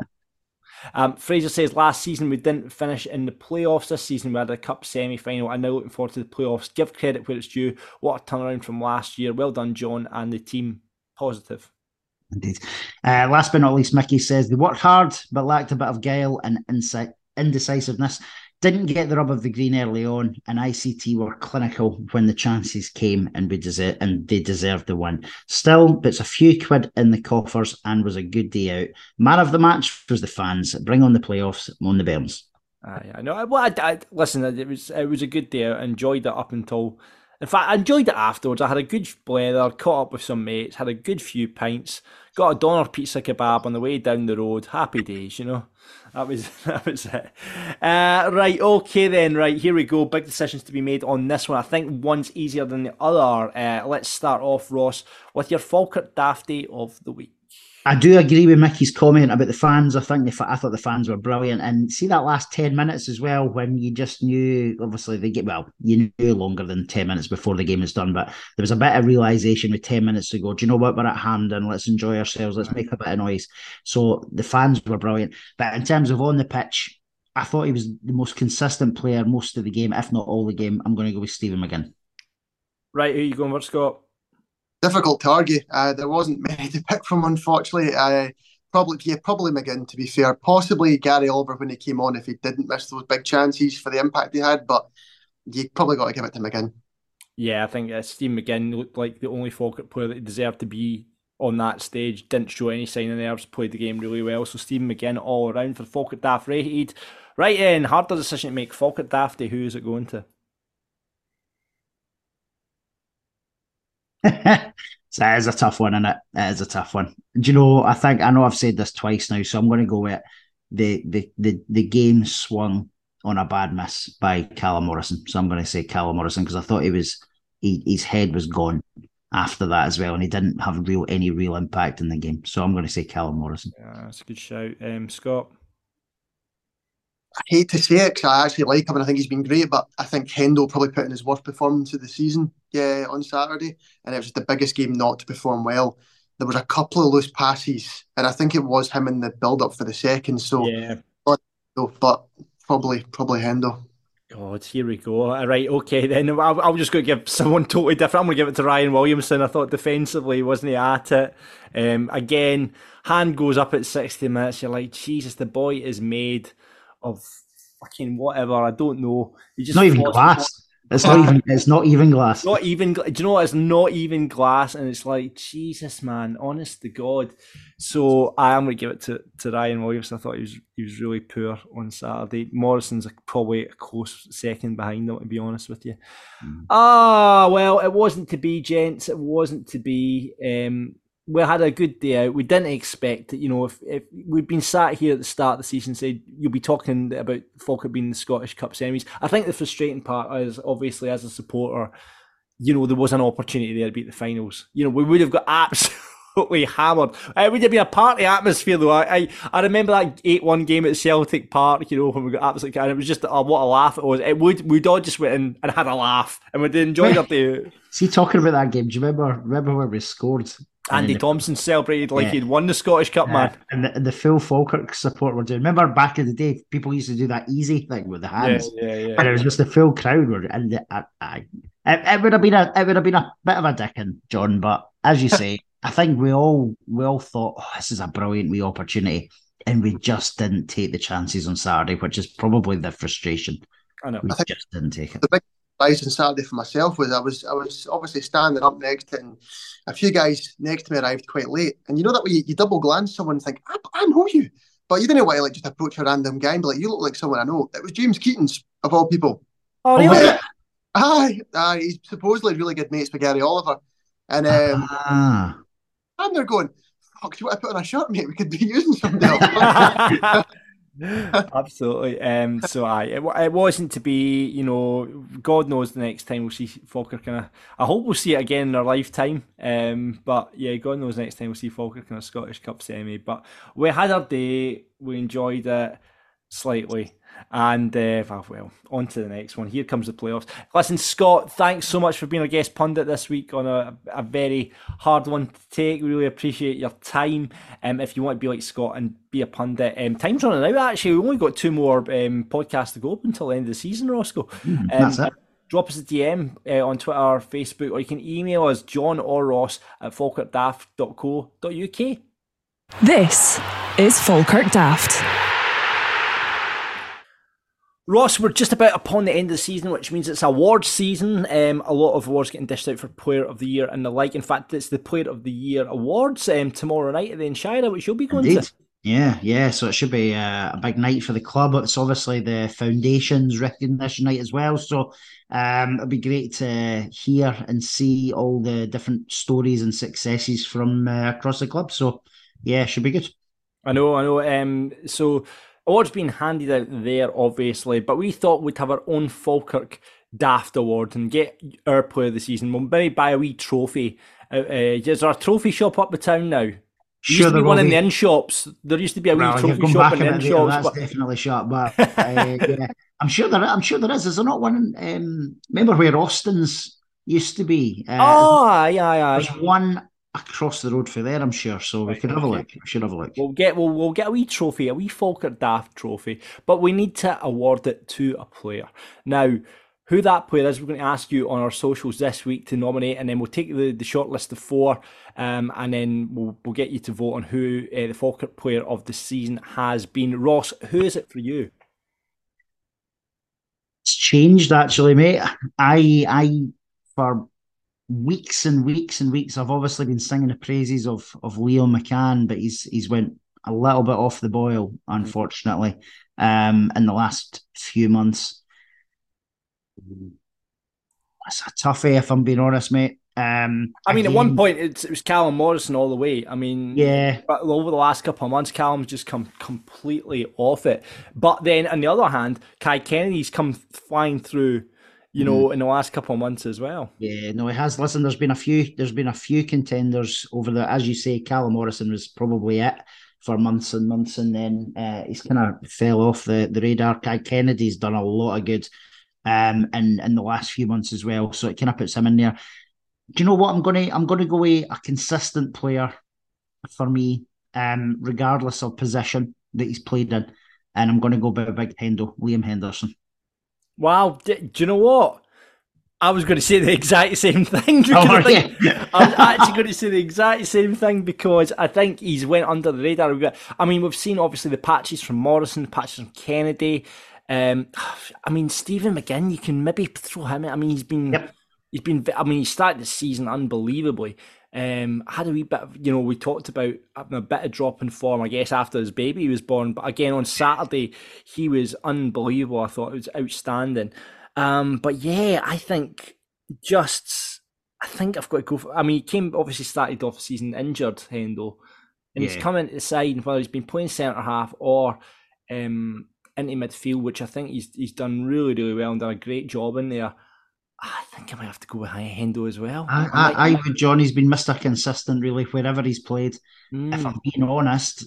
um, Fraser says last season we didn't finish in the playoffs. This season we had a cup semi final, and now looking forward to the playoffs. Give credit where it's due. What a turnaround from last year. Well done, John, and the team. Positive. Indeed. Uh, last but not least, Mickey says they worked hard but lacked a bit of guile and insight, indecisiveness. Didn't get the rub of the green early on, and I C T were clinical when the chances came, and we deserve, and they deserved the win. Still, it's a few quid in the coffers and was a good day out. Man of the match was the fans. Bring on the playoffs on the Bairns. Aye, I know. Well, I, I, listen, it was it was a good day out. I enjoyed it up until. In fact, I enjoyed it afterwards. I had a good blether, caught up with some mates, had a good few pints, got a doner pizza kebab on the way down the road. Happy days, you know. That was that was it. Uh, right, okay then. Right, here we go. Big decisions to be made on this one. I think one's easier than the other. Uh, let's start off, Ross, with your Falkirk Dafty of the week. I do agree with Mickey's comment about the fans. I think the, I thought the fans were brilliant, and see that last ten minutes as well, when you just knew, obviously they get well, you knew longer than ten minutes before the game was done, but there was a bit of realization with ten minutes to go. Do you know what? We're at hand, and let's enjoy ourselves. Let's make a bit of noise. So the fans were brilliant, but in terms of on the pitch, I thought he was the most consistent player most of the game, if not all the game. I'm going to go with Stephen McGinn. Right, who are you going for, Scott? Difficult target. Uh, there wasn't many to pick from, unfortunately. Uh, probably, yeah, probably McGinn, to be fair. Possibly Gary Oliver when he came on, if he didn't miss those big chances for the impact he had. But you probably got to give it to McGinn. Yeah, I think uh, Steve McGinn looked like the only Falkirk player that deserved to be on that stage. Didn't show any sign of nerves. Played the game really well. So Steve McGinn all around for Falkirk Daft rated. Right then, harder decision to make. Falkirk Dafty. Who is it going to? So it is a tough one, isn't it? It is a tough one. Do you know, I think, I know I've said this twice now, so I'm going to go with the the the, the game swung on a bad miss by Callum Morrison. So I'm going to say Callum Morrison, because I thought he was, he, his head was gone after that as well, and he didn't have real any real impact in the game. So I'm going to say Callum Morrison. Yeah, that's a good shout. Um, Scott? I hate to say it, because I actually like him and I think he's been great, but I think Hendo probably put in his worst performance of the season yeah, on Saturday, and it was the biggest game not to perform well. There was a couple of loose passes, and I think it was him in the build-up for the second, so yeah. but, but probably probably Hendo. God, here we go. All right, okay, then I'll, I'll just go give someone totally different. I'm going to give it to Ryan Williamson. I thought defensively wasn't he at it. Um, again, hand goes up at sixty minutes. You're like, Jesus, the boy is made of fucking whatever. I don't know. He just not even glass. It's not even. It's not even glass. Not even. Do you know what? It's not even glass, and it's like, Jesus, man. Honest to God. So I am going to give it to, to Ryan Williamson. I thought he was he was really poor on Saturday. Morrison's probably a close second behind him, to be honest with you. Mm. Ah, well, it wasn't to be, gents. It wasn't to be. Um, we had a good day out. We didn't expect it. You know, if, if we'd been sat here at the start of the season, said you'll be talking about Falkirk being in the Scottish Cup semis. I think the frustrating part is, obviously, as a supporter, you know, there was an opportunity there to beat the finals. You know, we would have got absolutely absolutely hammered. It would have been a party atmosphere though. I I, I remember that eight one game at Celtic Park, you know, when we got absolutely, and it was just oh, what a laugh it was. It would we'd all just went in and had a laugh and we'd enjoyed our day. See, talking about that game, do you remember remember where we scored? Andy the, Thompson celebrated like yeah. he'd won the Scottish Cup, uh, man. And the, the full Falkirk support were doing. Remember back in the day, people used to do that easy thing with the hands, yeah, yeah, yeah. and it was just a full crowd. Were, and the, I, I, it, it would have been a it would have been a bit of a dicking, John. But as you say, I think we all we all thought, oh, this is a brilliant wee opportunity, and we just didn't take the chances on Saturday, which is probably the frustration. I know. We I think just didn't take it. The big surprise on Saturday for myself was I was I was obviously standing up next to it, and a few guys next to me arrived quite late. And you know that way you, you double glance someone and think, I, I know you. But you didn't want to like just approach a random guy and be like, you look like someone I know. It was James Keatons, of all people. Oh, really? Uh, aye, aye, he's supposedly really good mates with Gary Oliver. And um, Ah. and they're going, fuck, do you want to put on a shirt, mate? We could be using something else. Absolutely. Um, so I, it, it wasn't to be, you know, God knows the next time we'll see Falkirk in a, I hope we'll see it again in our lifetime. Um, but yeah, God knows next time we'll see Falkirk in a Scottish Cup semi. But we had our day, we enjoyed it slightly. And uh, well, well, on to the next one. Here comes the playoffs. Listen, Scott, thanks so much for being our guest pundit this week on a, a very hard one to take. We really appreciate your time. Um, if you want to be like Scott and be a pundit, um, time's running out. Actually, we've only got two more um, podcasts to go up until the end of the season, Roscoe. Mm, um, that's it. Drop us a D M uh, on Twitter or Facebook, or you can email us, John or Ross at falkirk daft dot co dot U K. This is Falkirk Daft. Ross, we're just about upon the end of the season, which means it's awards season. Um, a lot of awards getting dished out for Player of the Year and the like. In fact, it's the Player of the Year awards um, tomorrow night at the Enshire, which you'll be going Indeed. to. Yeah, yeah. So it should be uh, a big night for the club. It's obviously the foundation's recognition night as well. So um, it'll be great to hear and see all the different stories and successes from uh, across the club. So yeah, should be good. I know, I know. Um, so awards being handed out there, obviously, but we thought we'd have our own Falkirk Daft Award and get our Player of the Season. We'll maybe buy a wee trophy. Uh, uh, is there a trophy shop up the town now? There Sure, used to there be one will in be. the inn shops. There used to be a wee Well, you've trophy gone shop back in a the bit inn later, shops. that's But definitely shut. But uh, yeah, I'm sure there. I'm sure there is. Is there not one? Um, remember where Austin's used to be? Uh, oh, aye, aye, aye. there's one across the road for there. I'm sure. So we Right, could have a okay. look. We should have a look. We'll get we'll, we'll get a wee trophy, a wee Falkirk Daft trophy, but we need to award it to a player. Now, who that player is, we're going to ask you on our socials this week to nominate, and then we'll take the, the short list of four, um, and then we'll we'll get you to vote on who uh, the Falkirk Player of the Season has been. Ross, who is it for you? It's changed actually, mate. I I for weeks and weeks and weeks I've obviously been singing the praises of of Leo McCann, but he's he's went a little bit off the boil, unfortunately, um, in the last few months. It's a toughie, if I'm being honest, mate. Um, I mean, again, at one point it's, it was Callum Morrison all the way. I mean, yeah, but over the last couple of months, Callum's just come completely off it. But then, on the other hand, Kai Kennedy's come flying through, you know, mm. in the last couple of months as well. Yeah, no, he has. Listen, there's been a few. There's been a few contenders over the, as you say, Callum Morrison was probably it for months and months, and then uh, he's kind of fell off the, the radar. Kai Kennedy's done a lot of good um, in in the last few months as well, so it kind of puts him in there. Do you know what I'm gonna? I'm gonna go with a consistent player for me, um, regardless of position that he's played in, and I'm gonna go by Big Hendo, Liam Henderson. Wow, do, do you know what? I was going to say the exact same thing. Oh, I, yeah. think, I was actually going to say the exact same thing because I think he's went under the radar a bit. I mean, we've seen obviously the patches from Morrison, the patches from Kennedy. Um, I mean, Stephen McGinn, you can maybe throw him in. I mean, he's been, Yep. he's been. I mean, he started the season unbelievably. Um, had a wee bit of, you know, we talked about having a bit of drop in form, I guess, after his baby was born. But again, on Saturday, he was unbelievable. I thought it was outstanding. Um, but yeah, I think just, I think I've got to go for, I mean, he came, obviously started off the season injured, Hendo, and Yeah. he's come into the side, and whether he's been playing centre half or um, into midfield, which I think he's he's done really, really well and done a great job in there. I think I might have to go with Hendo as well. I, I, I, I would. Johnny's been Mister Consistent, really, wherever he's played. Mm. If I'm being honest,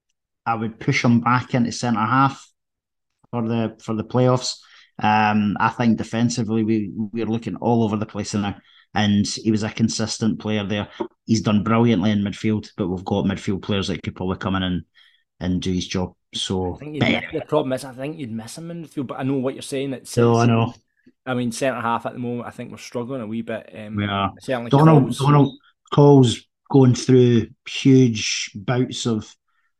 I would push him back into centre half for the for the playoffs. Um, I think defensively we we're looking all over the place now, and he was a consistent player there. He's done brilliantly in midfield, but we've got midfield players that could probably come in and, and do his job. So I think the problem is, I think you'd miss him in midfield. But I know what you're saying. It's, so it's, I know. I mean, centre half at the moment, I think we're struggling a wee bit. Um, we are. Certainly, Donald Coles. Donald Cole's going through huge bouts of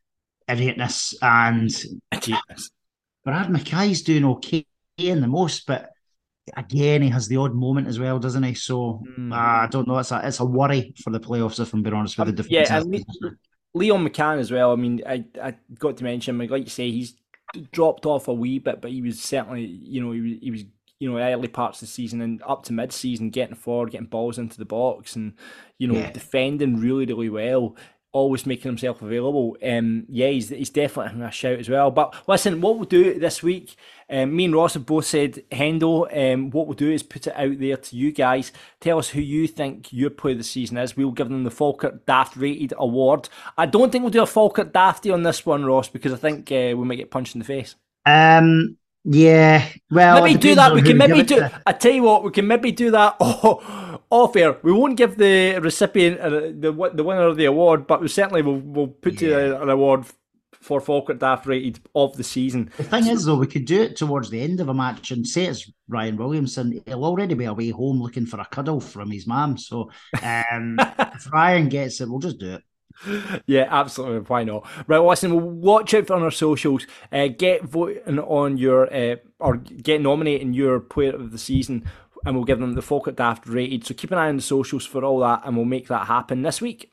idiotness, and idiotness. Brad Mackay's doing okay in the most, but again, he has the odd moment as well, doesn't he? So mm. uh, I don't know. It's a it's a worry for the playoffs, if I'm being honest with um, the defence. Yeah, and Le- Leon McCann as well. I mean, I I got to mention, like you say, he's dropped off a wee bit, but he was certainly, you know, he was he was you know early parts of the season and up to mid season, getting forward, getting balls into the box, and you know yeah. defending really really well. Always making himself available. Um, yeah, he's, he's definitely a shout as well. But listen, what we'll do this week, um, me and Ross have both said Hendo. Um, what we'll do is put it out there to you guys. Tell us who you think your player of the season is. We'll give them the Falkirk Daft Rated Award. I don't think we'll do a Falkirk Dafty on this one, Ross, because I think uh, we might get punched in the face. Um. Yeah, well, maybe do that. We can maybe do. To. I tell you what, we can maybe do that. Oh, off air. We won't give the recipient uh, the the winner of the award, but we certainly will we'll put yeah. to an award for Falkirk Daft Rated of the season. The thing is, though, we could do it towards the end of a match and say it's Ryan Williamson. He'll already be away home looking for a cuddle from his mum. So um, if Ryan gets it, we'll just do it. Yeah, absolutely. Why not? Right, listen, we'll watch out on our socials. Uh, get voting on your, uh, or get nominating your player of the season, and we'll give them the Falkirk Daft Rated. So keep an eye on the socials for all that, and we'll make that happen this week.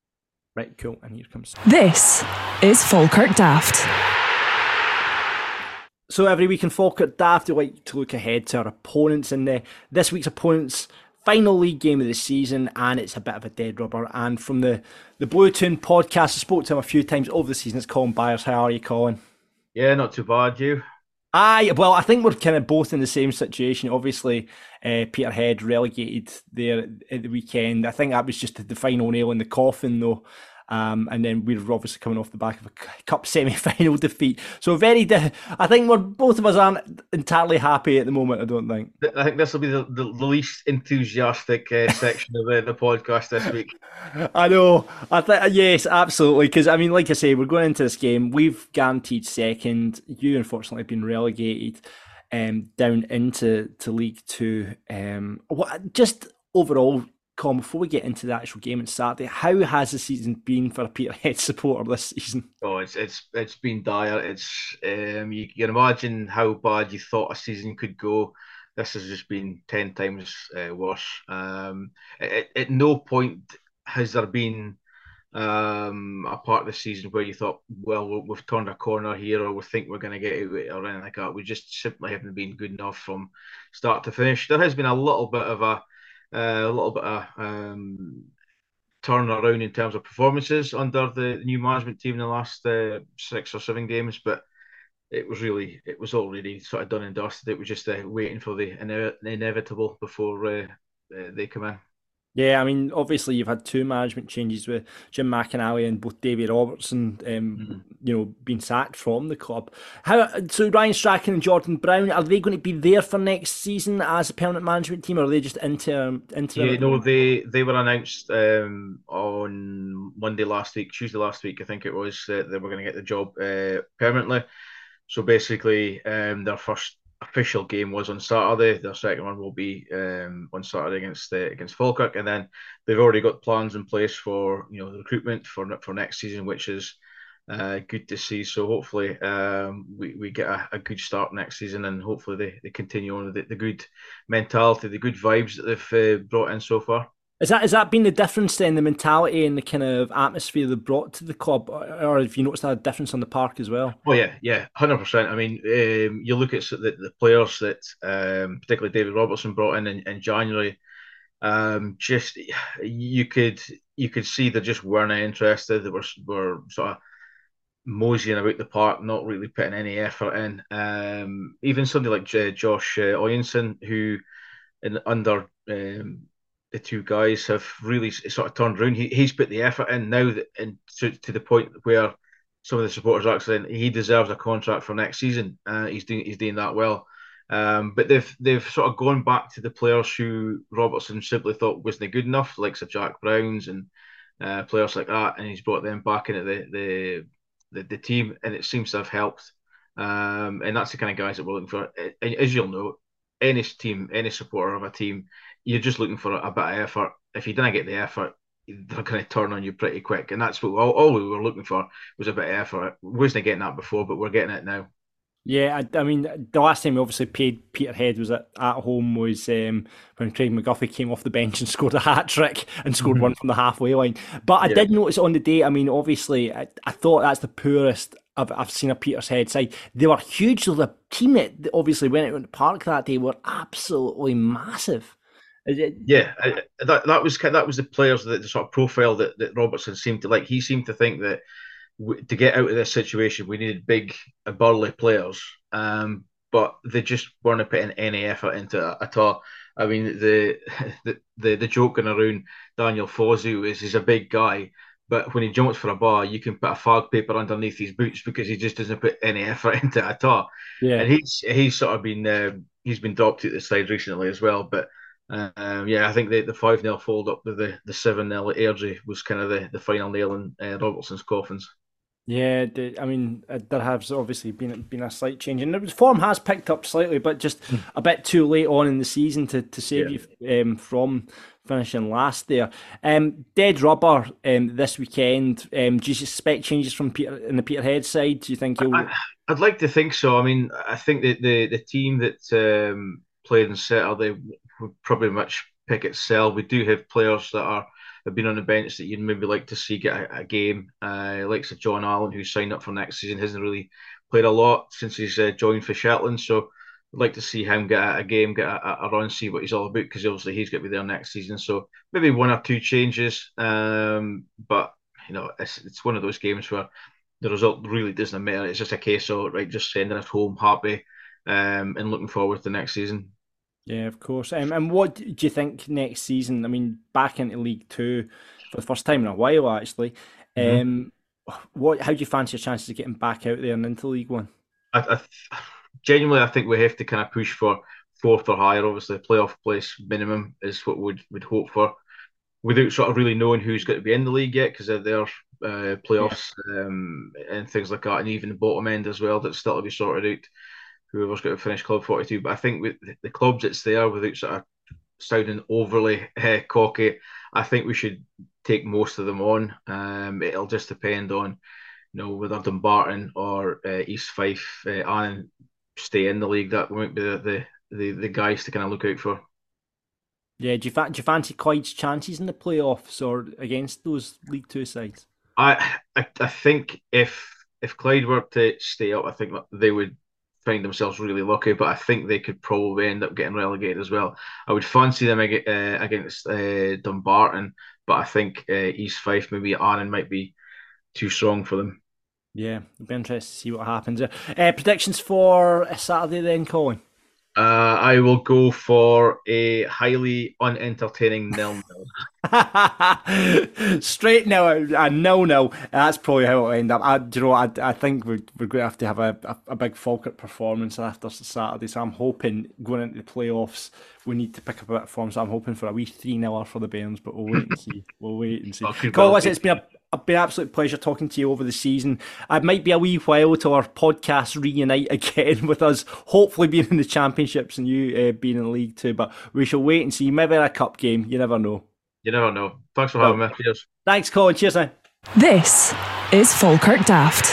Right, cool. And here comes. This is Falkirk Daft. So every week in Falkirk Daft, we like to look ahead to our opponents, and uh, this week's opponents. Final league game of the season, and it's a bit of a dead rubber. And from the, the Blue Toon podcast, I spoke to him a few times over the season. It's Colin Byers. How are you, Colin? Yeah, not too bad. You? Aye, well, I think we're kind of both in the same situation. Obviously, uh, Peterhead relegated there at the weekend. I think that was just the final nail in the coffin, though. Um, and then we're obviously coming off the back of a cup semi-final defeat. So very, di- I think we're both of us aren't entirely happy at the moment. I don't think. I think this will be the, the least enthusiastic uh, section of uh, the podcast this week. I know. I think yes, absolutely. Because I mean, like I say, we're going into this game. We've guaranteed second. You unfortunately have been relegated um, down into to League Two. Um, what just overall. Colin, before we get into the actual game on Saturday, how has the season been for a Peterhead supporter this season? Oh, it's it's it's been dire. It's um, you can imagine how bad you thought a season could go. This has just been ten times uh, worse. Um, at, at no point has there been um, a part of the season where you thought, well, we've turned a corner here, or we think we're going to get out of it, or anything like that. We just simply haven't been good enough from start to finish. There has been a little bit of a Uh, a little bit of um, turn around in terms of performances under the new management team in the last uh, six or seven games, but it was really, it was already sort of done and dusted. It was just uh, waiting for the ine- inevitable before uh, uh, they come in. Yeah, I mean, obviously you've had two management changes with Jim McInally and both Davy Robertson, um, mm-hmm. you know, being sacked from the club. How so? Ryan Strachan and Jordan Brown, are they going to be there for next season as a permanent management team, or are they just interim? interim yeah, no, they they were announced um, on Monday last week, Tuesday last week, I think it was. Uh, they were going to get the job uh, permanently. So basically, um, their first official game was on Saturday. Their second one will be um, on Saturday against uh, against Falkirk, and then they've already got plans in place for you know the recruitment for for next season, which is uh, good to see. So hopefully um, we we get a, a good start next season, and hopefully they, they continue on with the, the good mentality, the good vibes that they've uh, brought in so far. Is that, has that been the difference then, the mentality and the kind of atmosphere they brought to the club, or have you noticed a difference on the park as well? Oh yeah, yeah, one hundred percent. I mean, um, you look at the, the players that, um, particularly David Robertson brought in in, in January. Um, just you could you could see they just weren't interested. They were were sort of moseying about the park, not really putting any effort in. Um, even somebody like J- Josh uh, Oyinson, who and under um, the two guys have really sort of turned around. He, he's put the effort in now, that, and to, to the point where some of the supporters are actually saying he deserves a contract for next season. Uh, he's doing he's doing that well. Um, but they've they've sort of gone back to the players who Robertson simply thought wasn't good enough, like Sir Jack Browns and uh, players like that, and he's brought them back into the the the, the team, and it seems to have helped. Um, and that's the kind of guys that we're looking for. And as you'll know, any team, any supporter of a team, you're just looking for a, a bit of effort. If you didn't get the effort, they're going to turn on you pretty quick, and that's what all, all we were looking for was a bit of effort. We wasn't getting that before, but we're getting it now. Yeah, I, I mean, the last time we obviously paid Peterhead was at, at home was um, when Craig McGuffey came off the bench and scored a hat trick and scored mm-hmm. one from the halfway line. But I yeah. did notice on the day, I mean, obviously, I, I thought that's the poorest I've, I've seen a Peterhead side. They were huge, so the team that obviously went out in the park that day were absolutely massive. Yeah, I, that that was that was the players that the sort of profile that, that Robertson seemed to like. He seemed to think that to get out of this situation, we needed big and burly players, um, but they just weren't putting any effort into it at all. I mean, the the the, the joke going around Daniel Fosu is he's a big guy, but when he jumps for a bar, you can put a fag paper underneath his boots because he just doesn't put any effort into it at all. Yeah, and he's he's sort of been um, he's been dropped at the side recently as well, but. Um, yeah, I think the the five nil fold up to the the seven nil at Airdrie was kind of the, the final nail in uh, Robertson's coffins. Yeah, I mean, there has obviously been been a slight change, and the form has picked up slightly, but just mm. a bit too late on in the season to, to save yeah. you um, from finishing last there. Um, dead rubber um, this weekend. Um, do you expect changes from Peter in the Peterhead side? Do you think he'll? I, I'd like to think so. I mean, I think that the the team that um, played in Saturday would probably much pick itself. We do have players that are have been on the bench that you'd maybe like to see get a, a game. Uh, like Sir John Allen, who signed up for next season, hasn't really played a lot since he's uh, joined for Shetland. So I'd like to see him get a, a game, get a, a run, see what he's all about, because obviously he's going to be there next season. So maybe one or two changes. Um, but you know, it's it's one of those games where the result really doesn't matter. It's just a case of right, just sending it home happy um, and looking forward to next season. Yeah, of course. Um, and what do you think next season? I mean, back into League Two for the first time in a while, actually. Mm-hmm. Um, what? How do you fancy your chances of getting back out there and into League One? I, I, genuinely, I think we have to kind of push for fourth or higher. Obviously, playoff place minimum is what we'd would hope for, without sort of really knowing who's going to be in the league yet, because there are uh, playoffs yeah. um, and things like that, and even the bottom end as well that's still to be sorted out. Whoever's got to finish Club forty-two, but I think with the clubs that's there, without sort of sounding overly uh, cocky, I think we should take most of them on. Um, it'll just depend on, you know, whether Dumbarton or uh, East Fife uh, and stay in the league. That might be the, the the the guys to kind of look out for. Yeah, do you, fa- do you fancy Clyde's chances in the playoffs or against those League Two sides? I I, I think if if Clyde were to stay up, I think they would find themselves really lucky, but I think they could probably end up getting relegated as well. I would fancy them uh, against uh, Dumbarton, but I think uh, East Fife, maybe Arran might be too strong for them. Yeah, it'll be interesting to see what happens. Uh, predictions for Saturday then, Colin? Uh, I will go for a highly unentertaining nil-nil. Straight nil, a nil-nil. That's probably how it'll end up. I, do you know, I, I think we're, we're going to have to have a, a, a big Falkirk performance after Saturday. So I'm hoping going into the playoffs, we need to pick up a bit of form. So I'm hoping for a wee three-niler for the Bairns, but we'll wait and see. We'll wait and see. Oh, Colin, listen, it's been a It's been an absolute pleasure talking to you over the season. It might be a wee while till our podcast reunite again with us, hopefully being in the championships and you uh, being in League Two, but we shall wait and see. Maybe in a cup game, you never know. You never know. Thanks for having me. Cheers. Thanks, Colin. Cheers, man. This is Falkirk Daft.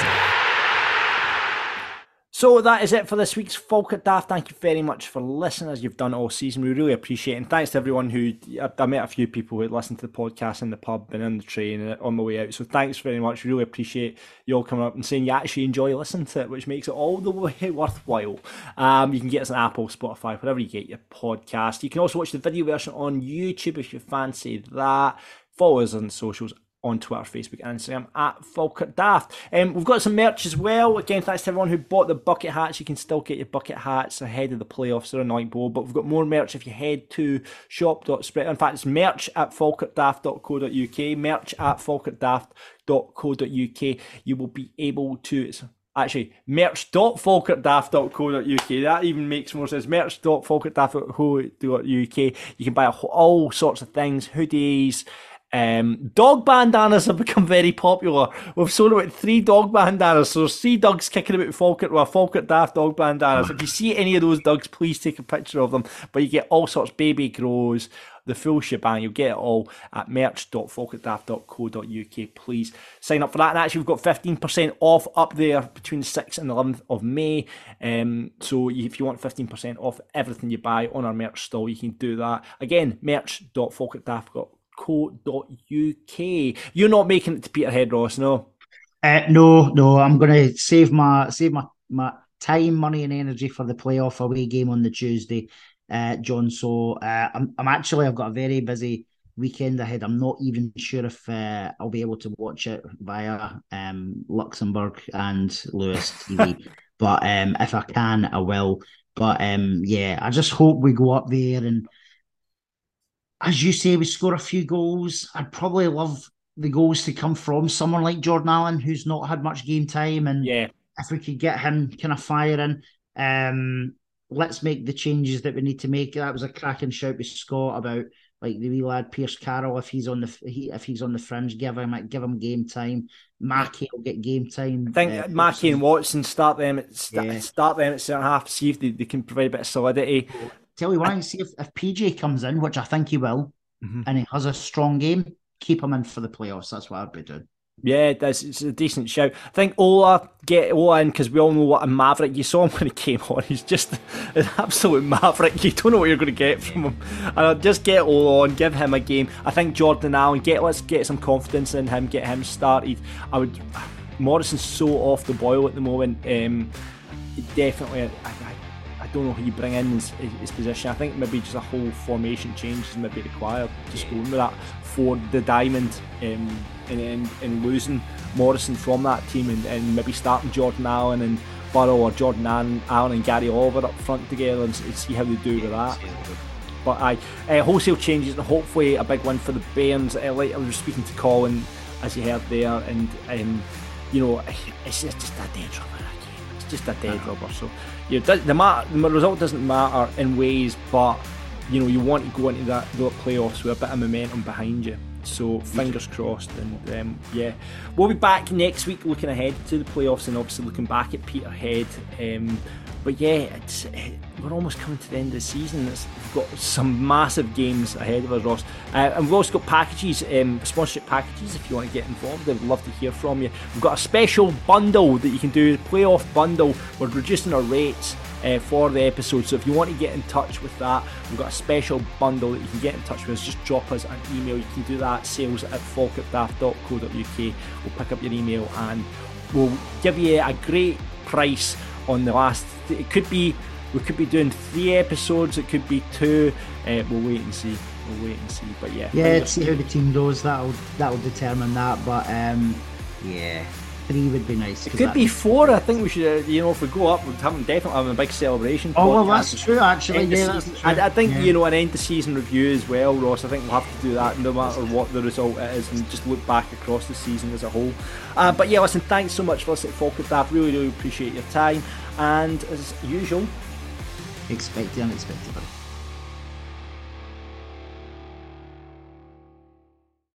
So that is it for this week's Falkirk Daft. Thank you very much for listening as you've done all season. We really appreciate it. And thanks to everyone who, I met a few people who listened to the podcast in the pub and in the train and on my way out. So thanks very much. We really appreciate you all coming up and saying you actually enjoy listening to it, which makes it all the way worthwhile. Um, you can get us on Apple, Spotify, wherever you get your podcast. You can also watch the video version on YouTube if you fancy that. Follow us on socials on Twitter, Facebook, and Instagram at Falkirk Daft. Um, we've got some merch as well. Again, thanks to everyone who bought the bucket hats. You can still get your bucket hats ahead of the playoffs. They're a night bowl, but we've got more merch if you head to shop dot spread. In fact, it's merch at falkirk daft dot co dot uk. Merch at falkirk daft dot co dot uk. You will be able to. Actually, merch dot falkirk daft dot co dot uk. That even makes more sense. merch dot falkirk daft dot co dot uk. You can buy all sorts of things, hoodies. Um, dog bandanas have become very popular. We've sold about three dog bandanas. So there's three dogs kicking about Falkirk with a Falkirk Daft dog bandanas. If you see any of those dogs, please take a picture of them. But you get all sorts, baby grows, the full shebang. You'll get it all at merch dot falkirk daft dot co dot uk. Please sign up for that. And actually, we've got fifteen percent off up there between the sixth and eleventh of May. Um, so if you want fifteen percent off everything you buy on our merch store, you can do that. Again, merch dot falkirk daft dot co dot uk. You're not making it to Peterhead, Ross, no? Uh, no, no. I'm going to save my save my, my time, money, and energy for the playoff away game on the Tuesday, uh, John. So uh, I'm, I'm actually I've got a very busy weekend ahead. I'm not even sure if uh, I'll be able to watch it via um, Luxembourg and Lewis T V, but um, if I can, I will. But um, yeah, I just hope we go up there and, as you say, we score a few goals. I'd probably love the goals to come from someone like Jordan Allen, who's not had much game time. And yeah, if we could get him kind of firing, um, let's make the changes that we need to make. That was a cracking shout with Scott about like the wee lad Pierce Carroll. If he's on the if he's on the fringe, give him give him game time. Mackey will get game time. I think uh, Mackey and Watson start them at start, yeah. start them at centre half. See if they, they can provide a bit of solidity. Tell you what, I see if, if P J comes in, which I think he will, mm-hmm. and he has a strong game, keep him in for the playoffs. That's what I'd be doing. Yeah, it does. It's a decent shout. I think Ola, get Ola in, because we all know what a maverick. You saw him when he came on. He's just an absolute maverick. You don't know what you're going to get from him. And just get Ola on, give him a game. I think Jordan Allen, get let's get some confidence in him, get him started. I would. Morrison's so off the boil at the moment. Um, definitely. I, I, I don't know who you bring in his, his position. I think maybe just a whole formation change is maybe required. Just going with that for the diamond um, and, and, and losing Morrison from that team and, and maybe starting Jordan Allen and Burrow or Jordan Allen, Allen and Gary Oliver up front together and, and see how they do with that. But I uh, wholesale changes and hopefully a big win for the Bairns. Uh, like I was speaking to Colin as you heard there, and um, you know it's just, just a dead rubber. It's just a dead rubber. So. You know, the, matter, the result doesn't matter in ways, but you know you want to go into that the playoffs with a bit of momentum behind you. So fingers crossed, and um, yeah, we'll be back next week looking ahead to the playoffs and obviously looking back at Peterhead. Um, but yeah, it's it, we're almost coming to the end of the season. It's, we've got some massive games ahead of us, Ross, uh, and we've also got packages, um, sponsorship packages. If you want to get involved, I'd love to hear from you. We've got a special bundle that you can do, playoff bundle. We're reducing our rates uh, for the episode, so if you want to get in touch with that, we've got a special bundle that you can get in touch with us. Just drop us an email. You can do that, sales at falkirk daft dot co dot uk. We'll pick up your email and we'll give you a great price on the last. It could be we could be doing three episodes, it could be two. Uh, we'll wait and see. We'll wait and see. But yeah, yeah, see how the team goes. That'll that'll determine that. But um, yeah, three would be nice. It could be four. I think we should. Uh, you know, if we go up, we'll have definitely have a big celebration. Oh well, that's true. Actually, yeah, that's true. I, I think yeah. you know an end of season review as well, Ross. I think we'll have to do that no matter what the result is, and just look back across the season as a whole. Uh, but yeah, listen, thanks so much for listening to Falkirk Daft. Really, really appreciate your time. And as usual, expect the unexpected.